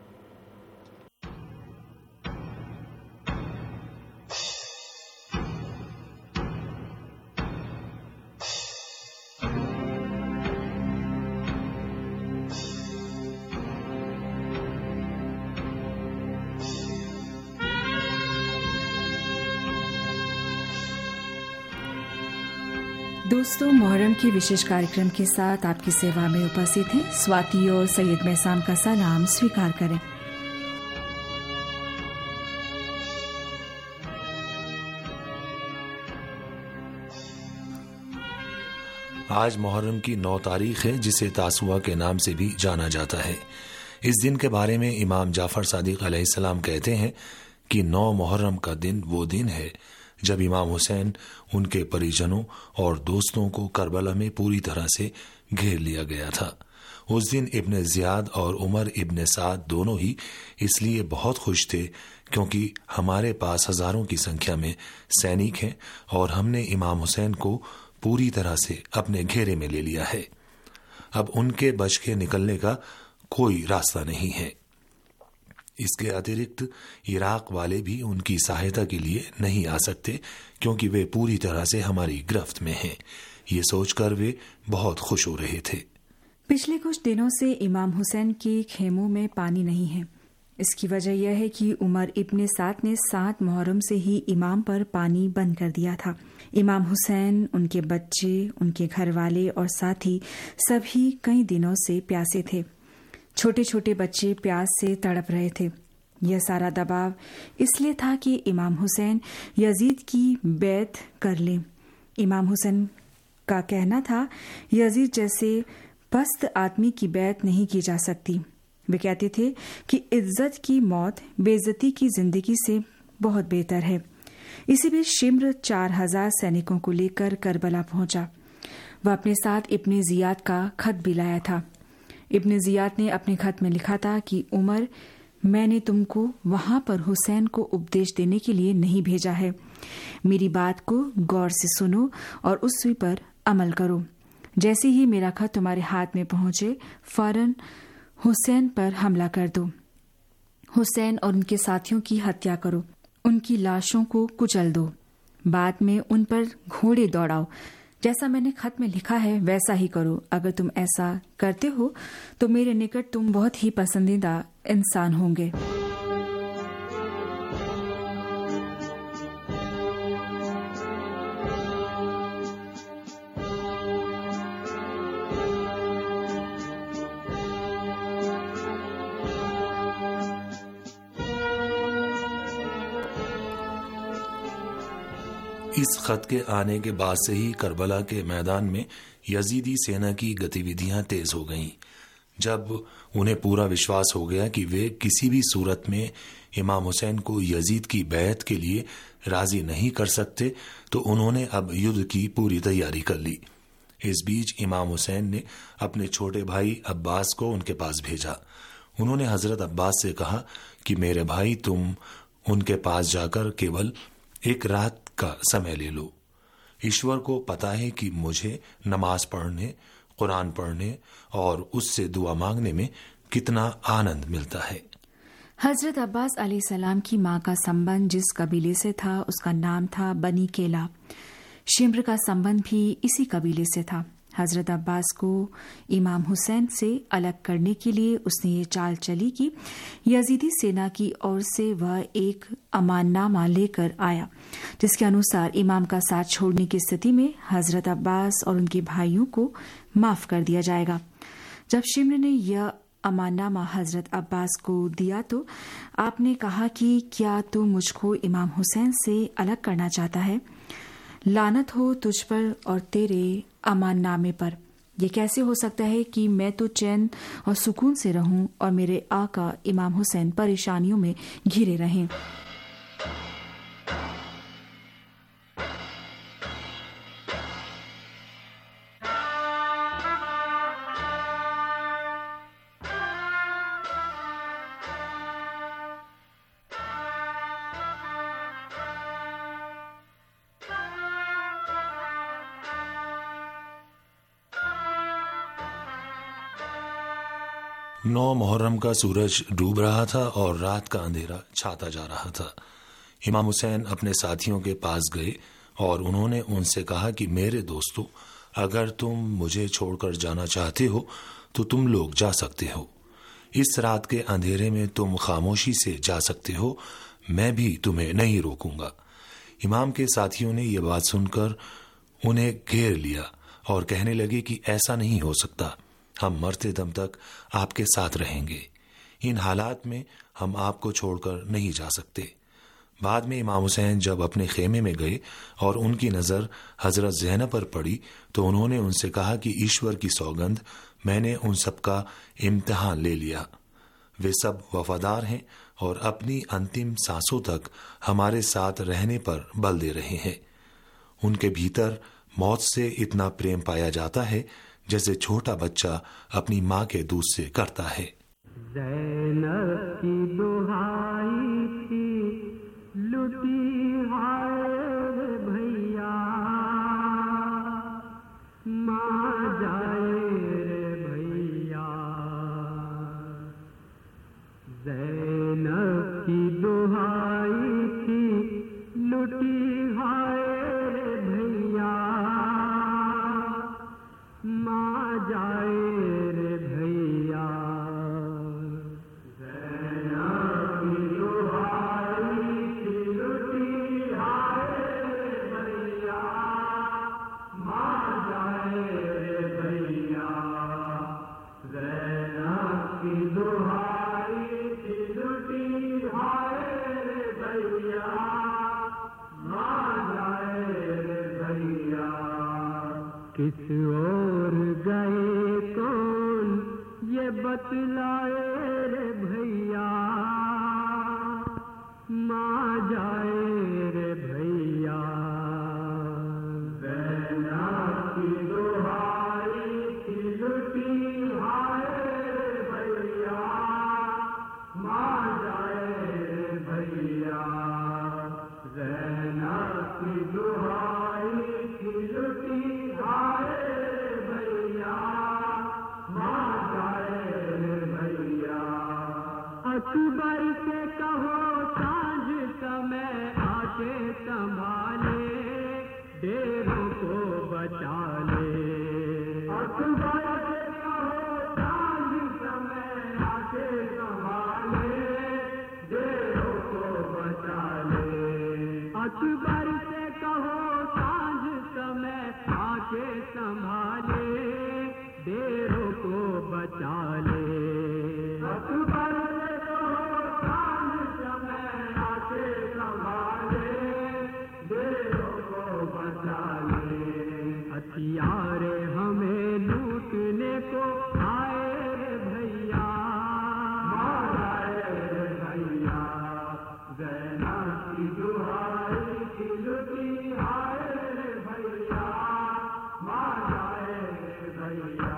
दोस्तों, मुहर्रम की विशेष कार्यक्रम के साथ आपकी सेवा में उपस्थित हैं स्वाति और सैयद महसाम का सलाम स्वीकार करें। आज मुहर्रम की 9 तारीख है, जिसे तासुआ के नाम से भी जाना जाता है। इस दिन के बारे में इमाम जाफर सादिक अलैहिस्सलाम कहते हैं कि 9 मुहर्रम का दिन वो दिन है जब इमाम हुसैन, उनके परिजनों और दोस्तों को करबला में पूरी तरह से घेर लिया गया था। उस दिन इब्ने जियाद और उमर इब्ने साद दोनों ही इसलिए बहुत खुश थे क्योंकि हमारे पास हजारों की संख्या में सैनिक हैं और हमने इमाम हुसैन को पूरी तरह से अपने घेरे में ले लिया है। अब उनके बच के निकलने का कोई रास्ता नहीं है। इसके अतिरिक्त इराक वाले भी उनकी सहायता के लिए नहीं आ सकते क्योंकि वे पूरी तरह से हमारी गिरफ्त में हैं। ये सोचकर वे बहुत खुश हो रहे थे। पिछले कुछ दिनों से इमाम हुसैन के खेमों में पानी नहीं है। इसकी वजह यह है कि उमर इब्ने साद ने 7 मुहर्रम से ही इमाम पर पानी बंद कर दिया था। इमाम हुसैन, उनके बच्चे, उनके घर वाले और साथी सभी कई दिनों से प्यासे थे। छोटे छोटे बच्चे प्यास से तड़प रहे थे। यह सारा दबाव इसलिए था कि इमाम हुसैन यजीद की बैत कर लें। इमाम हुसैन का कहना था, यजीद जैसे पस्त आदमी की बैत नहीं की जा सकती। वे कहते थे कि इज्जत की मौत बेइज्जती की जिंदगी से बहुत बेहतर है। इसी बीच शिम्र 4000 सैनिकों को लेकर करबला पहुंचा। वह अपने साथ इब्ने जियाद का खत भी लाया था। इब्ने जियाद ने अपने खत में लिखा था कि उमर, मैंने तुमको वहां पर हुसैन को उपदेश देने के लिए नहीं भेजा है। मेरी बात को गौर से सुनो और उस पर अमल करो। जैसे ही मेरा खत तुम्हारे हाथ में पहुंचे, फौरन हुसैन पर हमला कर दो। हुसैन और उनके साथियों की हत्या करो। उनकी लाशों को कुचल दो। बाद में उन पर घोड़े दौड़ाओ। जैसा मैंने खत में लिखा है वैसा ही करो। अगर तुम ऐसा करते हो तो मेरे निकट तुम बहुत ही पसंदीदा इंसान होंगे। इस खत के आने के बाद से ही करबला के मैदान में यजीदी सेना की गतिविधियां तेज हो गईं। जब उन्हें पूरा विश्वास हो गया कि वे किसी भी सूरत में इमाम हुसैन को यजीद की बैत के लिए राजी नहीं कर सकते, तो उन्होंने अब युद्ध की पूरी तैयारी कर ली। इस बीच इमाम हुसैन ने अपने छोटे भाई अब्बास को उनके पास भेजा। उन्होंने हजरत अब्बास से कहा कि मेरे भाई, तुम उनके पास जाकर केवल एक रात का समय ले लो। ईश्वर को पता है कि मुझे नमाज पढ़ने, कुरान पढ़ने और उससे दुआ मांगने में कितना आनंद मिलता है। हजरत अब्बास अलैहिस्सलाम की मां का संबंध जिस कबीले से था उसका नाम था बनी केला। शिम्र का संबंध भी इसी कबीले से था। हजरत अब्बास को इमाम हुसैन से अलग करने के लिए उसने ये चाल चली कि यजीदी सेना की ओर से वह एक अमाननामा लेकर आया, जिसके अनुसार इमाम का साथ छोड़ने की स्थिति में हजरत अब्बास और उनके भाइयों को माफ कर दिया जाएगा। जब शिम्र ने यह अमाननामा हजरत अब्बास को दिया तो आपने कहा कि क्या तू मुझको इमाम हुसैन से अलग करना चाहता है? लानत हो तुझ पर और तेरे अमान नामे पर। ये कैसे हो सकता है कि मैं तो चैन और सुकून से रहूं और मेरे आका इमाम हुसैन परेशानियों में घिरे रहें। नौ मुहर्रम का सूरज डूब रहा था और रात का अंधेरा छाता जा रहा था। इमाम हुसैन अपने साथियों के पास गए और उन्होंने उनसे कहा कि मेरे दोस्तों, अगर तुम मुझे छोड़कर जाना चाहते हो तो तुम लोग जा सकते हो। इस रात के अंधेरे में तुम खामोशी से जा सकते हो, मैं भी तुम्हें नहीं रोकूंगा। इमाम के साथियों ने यह बात सुनकर उन्हें घेर लिया और कहने लगे कि ऐसा नहीं हो सकता, हम मरते दम तक आपके साथ रहेंगे। इन हालात में हम आपको छोड़कर नहीं जा सकते। बाद में इमाम हुसैन जब अपने खेमे में गए और उनकी नज़र हजरत ज़ैनब पर पड़ी तो उन्होंने उनसे कहा कि ईश्वर की सौगंध, मैंने उन सब का इम्तिहान ले लिया। वे सब वफादार हैं और अपनी अंतिम सांसों तक हमारे साथ रहने पर बल दे रहे हैं। उनके भीतर मौत से इतना प्रेम पाया जाता है जैसे छोटा बच्चा अपनी माँ के दूध से करता है। ज़ैनब की दुहाई थी लुटी हाय रे भैया, माँ जाए रे भैया। ज़ैनब की दुहाई थी लुटी हाय रे भैया, माँ जाए रे भैया। ज़ैनब की दुहाई थी लुटी हाय रे भैया, माँ जाए रे भैया। ज़ैनब की दुहाई थी लुटी हाय रे भैया, माँ जाए रे भैया। किस ओर गए कौन ये बतलाए रे भैया, माँ जाए रे भैया। ज़ैनब की दुहाई थी लुटी हाय रे भैया, माँ जाए रे भैया। ज़ैनब की दुहाई थी लुटी हाय रे भैया, माँ जाए रे भैया। अकबर से कहो सांझ समय आके संभाले, डेरों को बचा ले। अकबर से कहो सांझ समय आके संभाले, डेरों को बचा ले। अकबर से कहो सांझ समय आके संभाले, डेरों को बचा ले। अकबर से कहो सांझ समय आके संभाले, डेरों को बचा ले। हथियारे हमें लूटने को आए रे भैया, मारे रे भैया। ज़ैनब की दुहाई थी लुटी हाय रे भैया, माँ जाए रे भैया।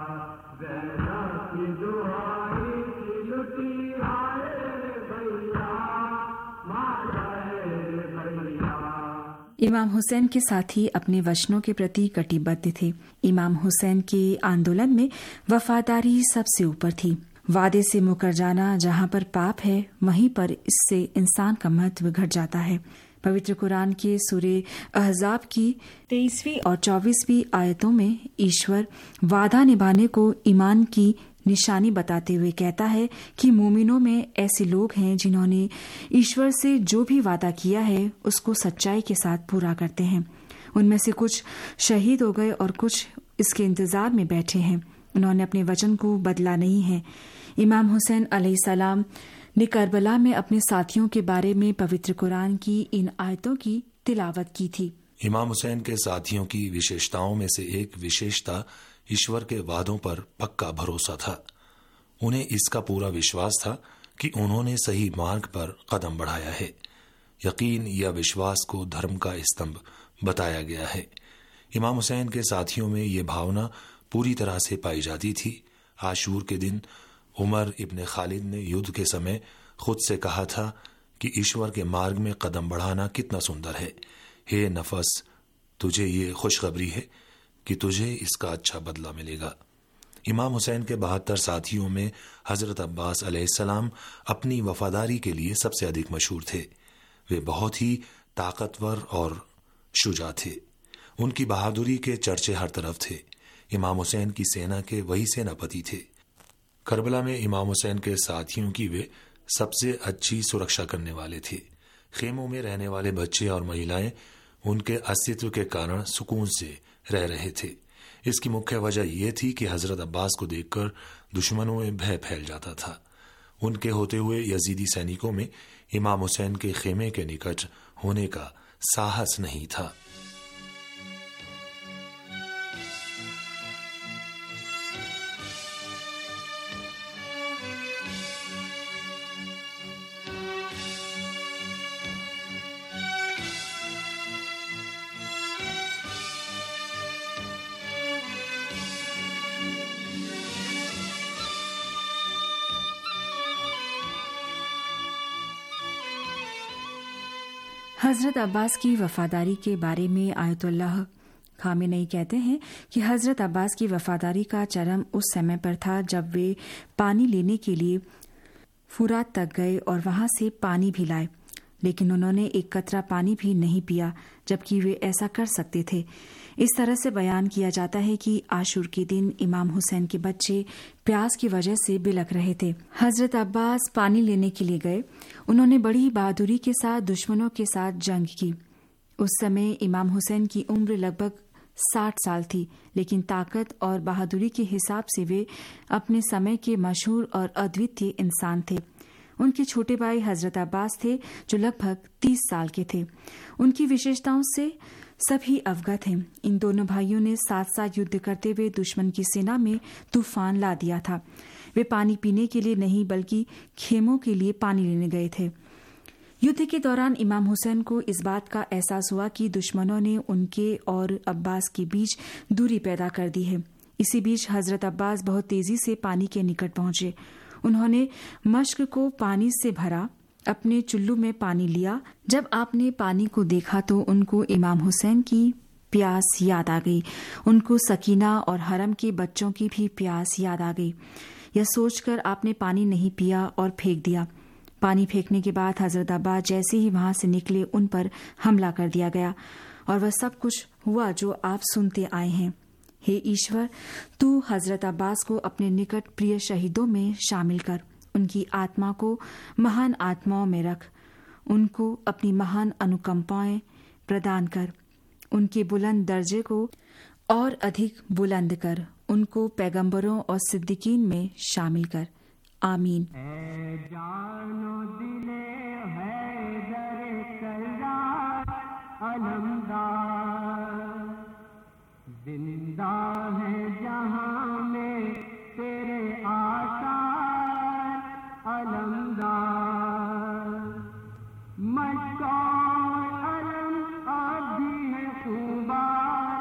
ज़ैनब की दुहाई थी लुटी हाय रे भैया, माँ जाए रे भैया। इमाम हुसैन के साथी अपने वचनों के प्रति कटिबद्ध थे। इमाम हुसैन के आंदोलन में वफादारी सबसे ऊपर थी। वादे से मुकर जाना जहाँ पर पाप है, वहीं पर इससे इंसान का महत्व घट जाता है। पवित्र कुरान के सूरे अहज़ाब की 23वीं और 24वीं आयतों में ईश्वर वादा निभाने को ईमान की निशानी बताते हुए कहता है कि मोमिनों में ऐसे लोग हैं जिन्होंने ईश्वर से जो भी वादा किया है उसको सच्चाई के साथ पूरा करते हैं। उनमें से कुछ शहीद हो गए और कुछ इसके इंतजार में बैठे हैं। उन्होंने अपने वचन को बदला नहीं है। इमाम हुसैन अलैहिस्सलाम ने करबला में अपने साथियों के बारे में पवित्र कुरान की इन आयतों की तिलावत की थी। इमाम हुसैन के साथियों की विशेषताओं में से एक विशेषता ईश्वर के वादों पर पक्का भरोसा था। उन्हें इसका पूरा विश्वास था कि उन्होंने सही मार्ग पर कदम बढ़ाया है। यकीन या विश्वास को धर्म का स्तंभ बताया गया है। इमाम हुसैन के साथियों में ये भावना पूरी तरह से पाई जाती थी। आशूर के दिन उमर इब्न खालिद ने युद्ध के समय खुद से कहा था कि ईश्वर के मार्ग में कदम बढ़ाना कितना सुंदर है। हे नफस, तुझे ये खुशखबरी है कि तुझे इसका अच्छा बदला मिलेगा। इमाम हुसैन के 72 साथियों में हजरत अब्बास अलैहिस्सलाम अपनी वफादारी के लिए सबसे अधिक मशहूर थे। वे बहुत ही ताकतवर और शुजा थे। उनकी बहादुरी के चर्चे हर तरफ थे। इमाम हुसैन की सेना के वही सेनापति थे। करबला में इमाम हुसैन के साथियों की वे सबसे अच्छी सुरक्षा करने वाले थे। खेमों में रहने वाले बच्चे और महिलाएं उनके अस्तित्व के कारण सुकून से रह रहे थे। इसकी मुख्य वजह यह थी कि हजरत अब्बास को देखकर दुश्मनों में भय फैल जाता था। उनके होते हुए यजीदी सैनिकों में इमाम हुसैन के खेमे के निकट होने का साहस नहीं था। हजरत अब्बास की वफादारी के बारे में आयतुल्लाह खामेनेई कहते हैं कि हजरत अब्बास की वफादारी का चरम उस समय पर था जब वे पानी लेने के लिए फुरात तक गए और वहां से पानी भी लाए, लेकिन उन्होंने एक कतरा पानी भी नहीं पिया, जबकि वे ऐसा कर सकते थे। इस तरह से बयान किया जाता है कि आशूर के दिन इमाम हुसैन के बच्चे प्यास की वजह से बिलख रहे थे। हजरत अब्बास पानी लेने के लिए गए। उन्होंने बड़ी बहादुरी के साथ दुश्मनों के साथ जंग की। उस समय इमाम हुसैन की उम्र लगभग 60 साल थी, लेकिन ताकत और बहादुरी के हिसाब से वे अपने समय के मशहूर और अद्वितीय इंसान थे। उनके छोटे भाई हजरत अब्बास थे जो लगभग 30 साल के थे। उनकी विशेषताओं से सभी अवगत हैं। इन दोनों भाइयों ने साथ साथ युद्ध करते हुए दुश्मन की सेना में तूफान ला दिया था। वे पानी पीने के लिए नहीं बल्कि खेमों के लिए पानी लेने गए थे। युद्ध के दौरान इमाम हुसैन को इस बात का एहसास हुआ कि दुश्मनों ने उनके और अब्बास के बीच दूरी पैदा कर दी है। इसी बीच हजरत अब्बास बहुत तेजी से पानी के निकट पहुंचे। उन्होंने मश्क को पानी से भरा, अपने चुल्लू में पानी लिया। जब आपने पानी को देखा तो उनको इमाम हुसैन की प्यास याद आ गई। उनको सकीना और हरम के बच्चों की भी प्यास याद आ गई। यह सोचकर आपने पानी नहीं पिया और फेंक दिया। पानी फेंकने के बाद हजरत अब्बास जैसे ही वहां से निकले उन पर हमला कर दिया गया और वह सब कुछ हुआ जो आप सुनते आए हैं। हे ईश्वर, तू हजरत अब्बास को अपने निकट प्रिय शहीदों में शामिल कर। उनकी आत्मा को महान आत्माओं में रख। उनको अपनी महान अनुकंपाएं प्रदान कर। उनके बुलंद दर्जे को और अधिक बुलंद कर। उनको पैगंबरों और सिद्दीकीन में शामिल कर। आमीन। जिंदा है जहां में तेरे आसार अलमदार, मशकोर अलम आदि है खूबार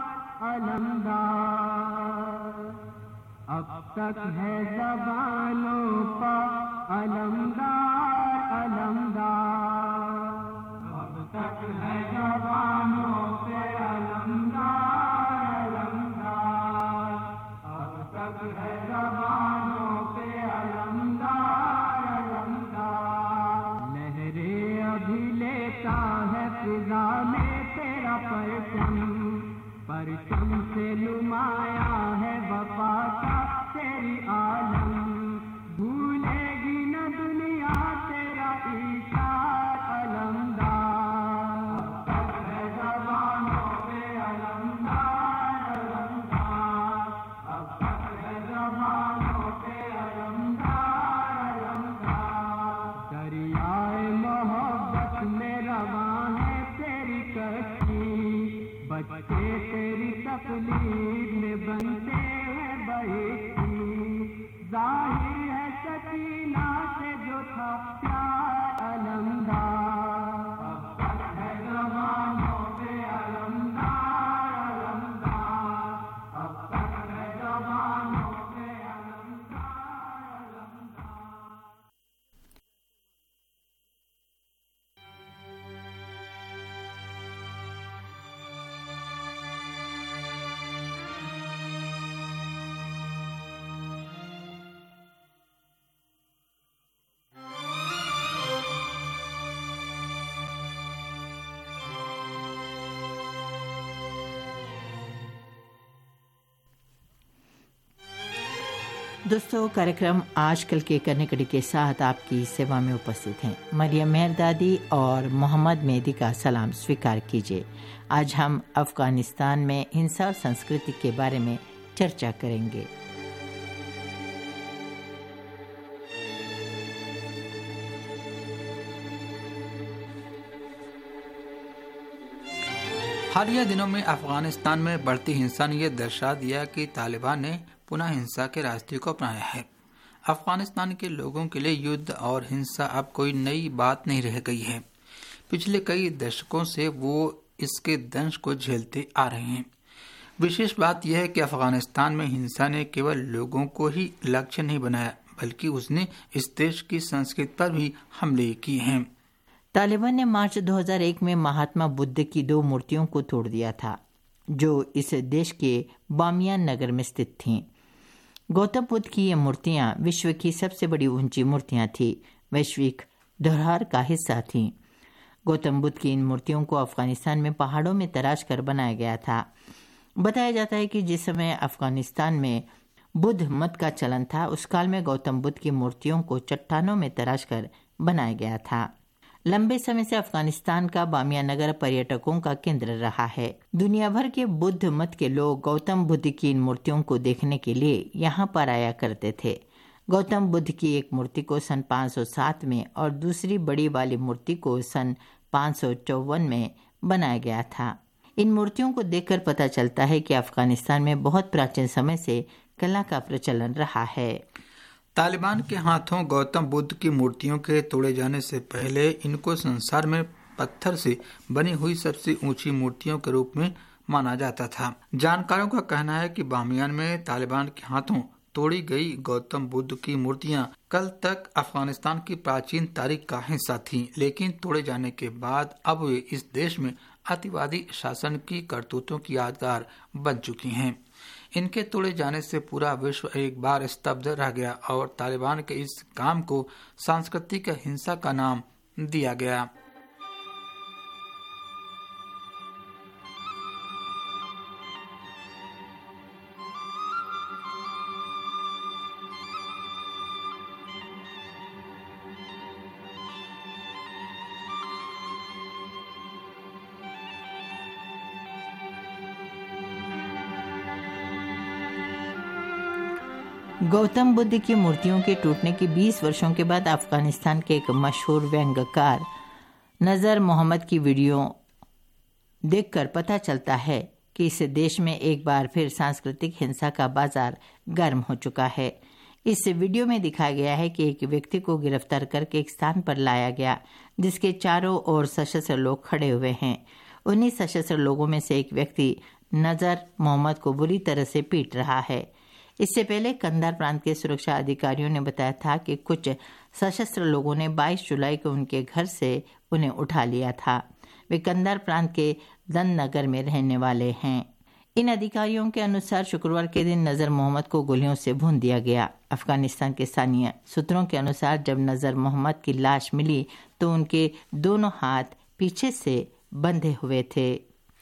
अलमदार। अब तक है ज़बानों पर अलमदार अलमदार, अब तक है ज़बानों पे अलमदार। परचम से नुमाया है वफा का तेरी आलम, भूलेगी न दुनिया तेरा इशार अलमदार। अब तक है ज़बानों पे अलमदार अलमदार, अब तक है ज़बानों पे अलमदार अलमदार। दरियाए मोहब्बत में रवां है तेरी कश्ती, दोस्तों, कार्यक्रम आजकल के करने कड़ी के साथ आपकी सेवा में उपस्थित हैं। मरियम मेहरदादी और मोहम्मद मेहदी का सलाम स्वीकार कीजिए। आज हम अफगानिस्तान में हिंसा और संस्कृति के बारे में चर्चा करेंगे। हालिया दिनों में अफगानिस्तान में बढ़ती हिंसा ने यह दर्शा दिया कि तालिबान ने पुनः हिंसा के रास्ते को अपनाया है। अफगानिस्तान के लोगों के लिए युद्ध और हिंसा अब कोई नई बात नहीं रह गई है। पिछले कई दशकों से वो इसके दंश को झेलते आ रहे हैं। विशेष बात यह है कि अफगानिस्तान में हिंसा ने केवल लोगों को ही लक्ष्य नहीं बनाया, बल्कि उसने इस देश की संस्कृति पर भी हमले किए हैं। तालिबान ने मार्च 2001 में महात्मा बुद्ध की 2 मूर्तियों को तोड़ दिया था, जो इस देश के बामियान नगर में स्थित थीं। गौतम बुद्ध की ये मूर्तियां विश्व की सबसे बड़ी ऊंची मूर्तियां थीं, वैश्विक धरोहर का हिस्सा थीं। गौतम बुद्ध की इन मूर्तियों को अफगानिस्तान में पहाड़ों में तराश कर बनाया गया था। बताया जाता है कि जिस समय अफगानिस्तान में बुद्ध मत का चलन था, उस काल में गौतम बुद्ध की मूर्तियों को चट्टानों में तराश कर बनाया गया था। लंबे समय से अफगानिस्तान का बामिया नगर पर्यटकों का केंद्र रहा है। दुनिया भर के बुद्ध मत के लोग गौतम बुद्ध की इन मूर्तियों को देखने के लिए यहाँ पर आया करते थे। गौतम बुद्ध की एक मूर्ति को सन 507 में और दूसरी बड़ी वाली मूर्ति को सन 554 में बनाया गया था। इन मूर्तियों को देखकर पता चलता है कि अफगानिस्तान में बहुत प्राचीन समय से कला का प्रचलन रहा है। तालिबान के हाथों गौतम बुद्ध की मूर्तियों के तोड़े जाने से पहले इनको संसार में पत्थर से बनी हुई सबसे ऊंची मूर्तियों के रूप में माना जाता था। जानकारों का कहना है कि बामियान में तालिबान के हाथों तोड़ी गई गौतम बुद्ध की मूर्तियां कल तक अफगानिस्तान की प्राचीन तारीख का हिस्सा थीं, लेकिन तोड़े जाने के बाद अब वे इस देश में अतिवादी शासन की करतूतों की यादगार बन चुकी हैं। इनके तोड़े जाने से पूरा विश्व एक बार स्तब्ध रह गया और तालिबान के इस काम को सांस्कृतिक हिंसा का नाम दिया गया। गौतम बुद्ध की मूर्तियों के टूटने के 20 वर्षों के बाद अफगानिस्तान के एक मशहूर व्यंग्यकार नज़र मोहम्मद की वीडियो देखकर पता चलता है कि इस देश में एक बार फिर सांस्कृतिक हिंसा का बाजार गर्म हो चुका है। इस वीडियो में दिखाया गया है कि एक व्यक्ति को गिरफ्तार करके एक स्थान पर लाया गया, जिसके चारों ओर सशस्त्र लोग खड़े हुए हैं। उन्हीं सशस्त्र लोगों में से एक व्यक्ति नज़र मोहम्मद को बुरी तरह से पीट रहा है। इससे पहले कंधार प्रांत के सुरक्षा अधिकारियों ने बताया था कि कुछ सशस्त्र लोगों ने 22 जुलाई को उनके घर से उन्हें उठा लिया था। वे कंधार प्रांत के दन नगर में रहने वाले हैं। इन अधिकारियों के अनुसार शुक्रवार के दिन नज़र मोहम्मद को गोलियों से भून दिया गया। अफगानिस्तान के स्थानीय सूत्रों के अनुसार जब नज़र मोहम्मद की लाश मिली तो उनके दोनों हाथ पीछे से बंधे हुए थे।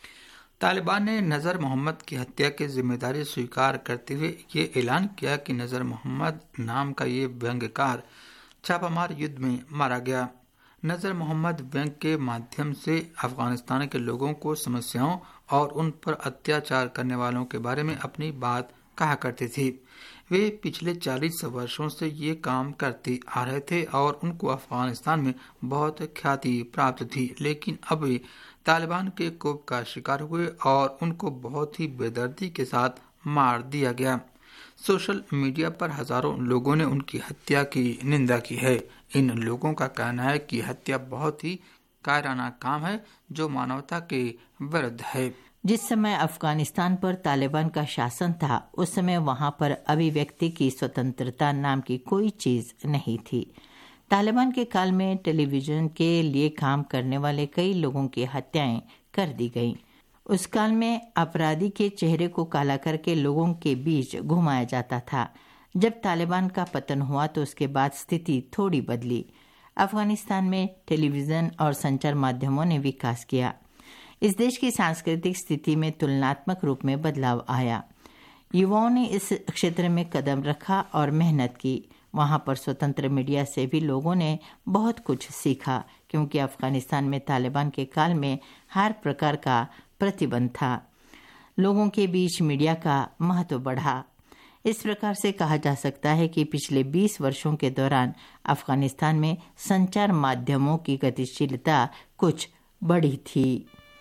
तालिबान ने नज़र मोहम्मद की हत्या की जिम्मेदारी स्वीकार करते हुए ये ऐलान किया कि नज़र मोहम्मद नाम का ये व्यंग्यकार छापामार युद्ध में मारा गया। नज़र मोहम्मद व्यंग के माध्यम से अफगानिस्तान के लोगों को समस्याओं और उन पर अत्याचार करने वालों के बारे में अपनी बात कहा करते थे। वे पिछले 40 वर्षों से ये काम करते आ रहे थे और उनको अफगानिस्तान में बहुत ख्याति प्राप्त थी, लेकिन अब वे तालिबान के कोप का शिकार हुए और उनको बहुत ही बेदर्दी के साथ मार दिया गया। सोशल मीडिया पर हजारों लोगों ने उनकी हत्या की निंदा की है। इन लोगों का कहना है कि हत्या बहुत ही कायराना काम है जो मानवता के विरुद्ध है। जिस समय अफगानिस्तान पर तालिबान का शासन था, उस समय वहां पर अभिव्यक्ति की स्वतंत्रता नाम की कोई चीज नहीं थी। तालिबान के काल में टेलीविजन के लिए काम करने वाले कई लोगों की हत्याएं कर दी गईं। उस काल में अपराधी के चेहरे को काला करके लोगों के बीच घुमाया जाता था। जब तालिबान का पतन हुआ तो उसके बाद स्थिति थोड़ी बदली। अफगानिस्तान में टेलीविजन और संचार माध्यमों ने विकास किया। इस देश की सांस्कृतिक स्थिति में तुलनात्मक रूप में बदलाव आया। युवाओं ने इस क्षेत्र में कदम रखा और मेहनत की। वहां पर स्वतंत्र मीडिया से भी लोगों ने बहुत कुछ सीखा, क्योंकि अफगानिस्तान में तालिबान के काल में हर प्रकार का प्रतिबंध था। लोगों के बीच मीडिया का महत्व बढ़ा। इस प्रकार से कहा जा सकता है कि पिछले 20 वर्षों के दौरान अफगानिस्तान में संचार माध्यमों की गतिशीलता कुछ बढ़ी थी।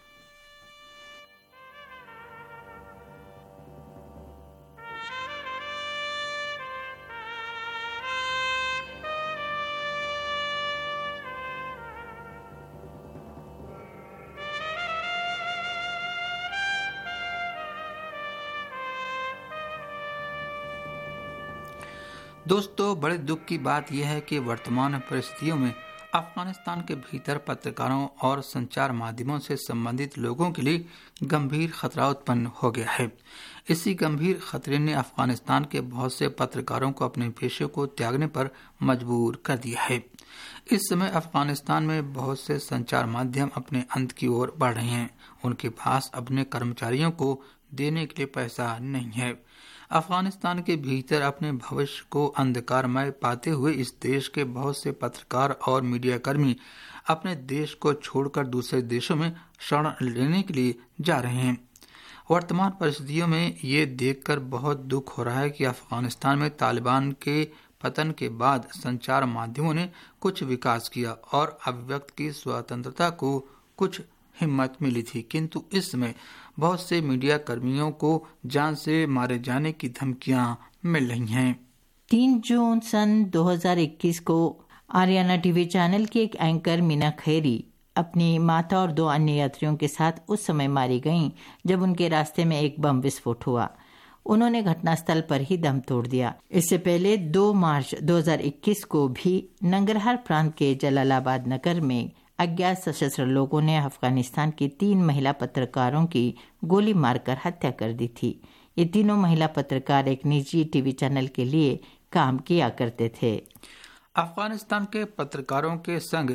दोस्तों, बड़े दुख की बात यह है कि वर्तमान परिस्थितियों में अफगानिस्तान के भीतर पत्रकारों और संचार माध्यमों से संबंधित लोगों के लिए गंभीर खतरा उत्पन्न हो गया है। इसी गंभीर खतरे ने अफगानिस्तान के बहुत से पत्रकारों को अपने पेशे को त्यागने पर मजबूर कर दिया है। इस समय अफगानिस्तान में बहुत से संचार माध्यम अपने अंत की ओर बढ़ रहे हैं। उनके पास अपने कर्मचारियों को देने के लिए पैसा नहीं है। अफगानिस्तान के भीतर अपने भविष्य को अंधकारमय पाते हुए इस देश के बहुत से पत्रकार और मीडिया कर्मी अपने देश को छोड़कर दूसरे देशों में शरण लेने के लिए जा रहे हैं। वर्तमान परिस्थितियों में ये देखकर बहुत दुख हो रहा है कि अफगानिस्तान में तालिबान के पतन के बाद संचार माध्यमों ने कुछ विकास किया और अभिव्यक्ति की स्वतंत्रता को कुछ हिम्मत मिली थी, किंतु इस समय बहुत से मीडिया कर्मियों को जान से मारे जाने की धमकियां मिल रही हैं। 3 जून सन 2021 को आरियाना टीवी चैनल की एक एंकर मीना खैरी अपनी माता और 2 अन्य यात्रियों के साथ उस समय मारी गईं जब उनके रास्ते में एक बम विस्फोट हुआ। उन्होंने घटनास्थल पर ही दम तोड़ दिया। इससे पहले 2 मार्च 2021 को भी नंगरहार प्रांत के जलालाबाद नगर में अज्ञात सशस्त्र लोगों ने अफगानिस्तान की 3 महिला पत्रकारों की गोली मारकर हत्या कर दी थी। ये तीनों महिला पत्रकार एक निजी टीवी चैनल के लिए काम किया करते थे। अफगानिस्तान के पत्रकारों के संघ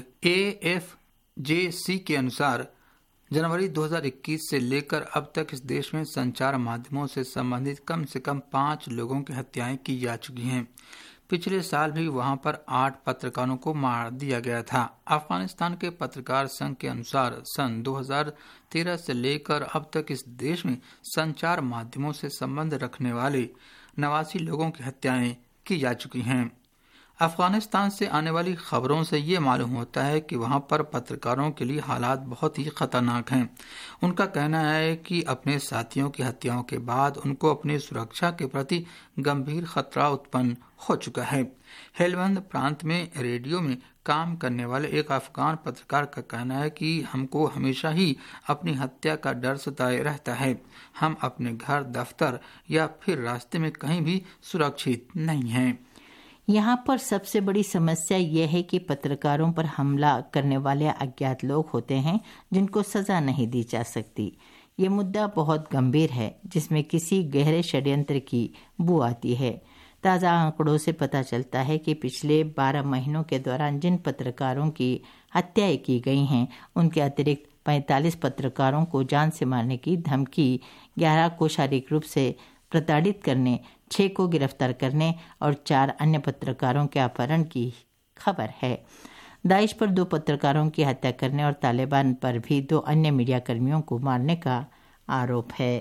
AFJC के अनुसार जनवरी 2021 से लेकर अब तक इस देश में संचार माध्यमों से संबंधित कम से कम 5 लोगों की हत्याएं की जा चुकी हैं। पिछले साल भी वहां पर 8 पत्रकारों को मार दिया गया था। अफगानिस्तान के पत्रकार संघ के अनुसार सन 2013 से लेकर अब तक इस देश में संचार माध्यमों से संबंध रखने वाले 89 लोगों की हत्याएं की जा चुकी हैं। अफगानिस्तान से आने वाली खबरों से ये मालूम होता है कि वहां पर पत्रकारों के लिए हालात बहुत ही खतरनाक हैं। उनका कहना है कि अपने साथियों की हत्याओं के बाद उनको अपनी सुरक्षा के प्रति गंभीर खतरा उत्पन्न हो चुका है। हेलवंद प्रांत में रेडियो में काम करने वाले एक अफगान पत्रकार का कहना है कि हमको हमेशा ही अपनी हत्या का डर सताए रहता है। हम अपने घर, दफ्तर या फिर रास्ते में कहीं भी सुरक्षित नहीं हैं। यहाँ पर सबसे बड़ी समस्या यह है कि पत्रकारों पर हमला करने वाले अज्ञात लोग होते हैं जिनको सजा नहीं दी जा सकती। ये मुद्दा बहुत गंभीर है जिसमें किसी गहरे षड्यंत्र की बू आती है। ताज़ा आंकड़ों से पता चलता है कि पिछले 12 महीनों के दौरान जिन पत्रकारों की हत्याएं की गई हैं उनके अतिरिक्त 45 पत्रकारों को जान से मारने की धमकी, 11 को शारीरिक रूप से प्रताड़ित करने, 6 को गिरफ्तार करने और 4 अन्य पत्रकारों के अपहरण की खबर है। दाइश पर 2 पत्रकारों की हत्या करने और तालिबान पर भी 2 अन्य मीडिया कर्मियों को मारने का आरोप है।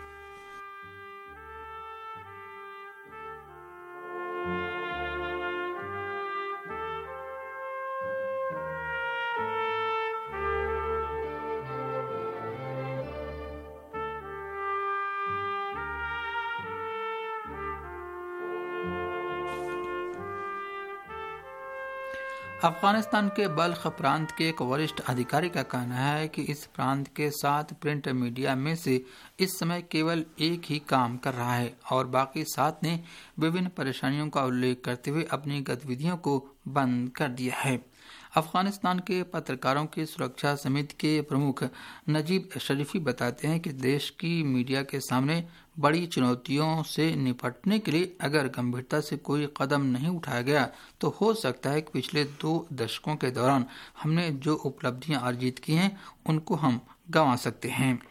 अफगानिस्तान के बल्ख प्रांत के एक वरिष्ठ अधिकारी का कहना है कि इस प्रांत के 7 प्रिंट मीडिया में से इस समय केवल एक ही काम कर रहा है और बाकी 7 ने विभिन्न परेशानियों का उल्लेख करते हुए अपनी गतिविधियों को बंद कर दिया है। अफगानिस्तान के पत्रकारों की सुरक्षा समिति के प्रमुख नजीब शरीफी बताते हैं कि देश की मीडिया के सामने बड़ी चुनौतियों से निपटने के लिए अगर गंभीरता से कोई कदम नहीं उठाया गया तो हो सकता है कि पिछले 2 दशकों के दौरान हमने जो उपलब्धियां अर्जित की हैं उनको हम गंवा सकते हैं।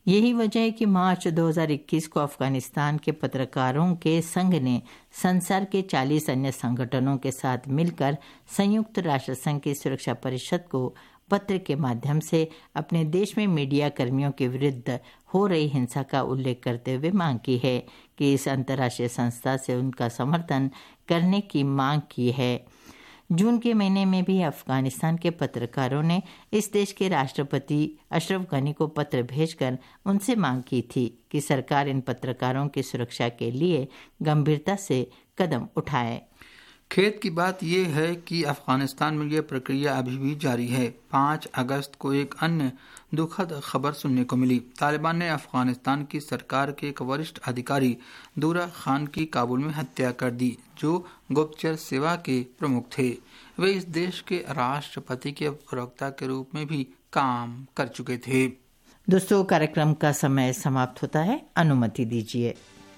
यही वजह है कि मार्च 2021 को अफगानिस्तान के पत्रकारों के संघ ने संसार के 40 अन्य संगठनों के साथ मिलकर संयुक्त राष्ट्र संघ की सुरक्षा परिषद को पत्र के माध्यम से अपने देश में मीडिया कर्मियों के विरुद्ध हो रही हिंसा का उल्लेख करते हुए मांग की है कि इस अंतर्राष्ट्रीय संस्था से उनका समर्थन करने की मांग की है। जून के महीने में भी अफगानिस्तान के पत्रकारों ने इस देश के राष्ट्रपति अशरफ गनी को पत्र भेजकर उनसे मांग की थी कि सरकार इन पत्रकारों की सुरक्षा के लिए गंभीरता से कदम उठाए। खेद की बात यह है कि अफगानिस्तान में यह प्रक्रिया अभी भी जारी है। 5 अगस्त को एक अन्य दुखद खबर सुनने को मिली। तालिबान ने अफगानिस्तान की सरकार के एक वरिष्ठ अधिकारी दूरा खान की काबुल में हत्या कर दी, जो गुप्तचर सेवा के प्रमुख थे। वे इस देश के राष्ट्रपति के प्रवक्ता के रूप में भी काम कर चुके थे। दोस्तों, कार्यक्रम का समय समाप्त होता है, अनुमति दीजिए।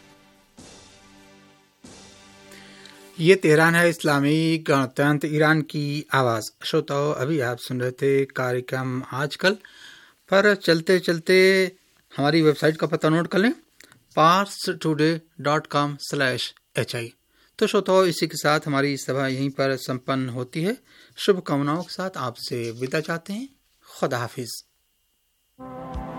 ये तेहरान है, इस्लामी गणतंत्र ईरान की आवाज़। श्रोताओं, अभी आप सुन रहे थे कार्यक्रम आजकल, पर चलते चलते हमारी वेबसाइट का पता नोट कर लें, parstoday.com/hi। तो श्रोताओं, इसी के साथ हमारी सभा यहीं पर संपन्न होती है। शुभकामनाओं के साथ आपसे विदा चाहते हैं। खुदा हाफिज।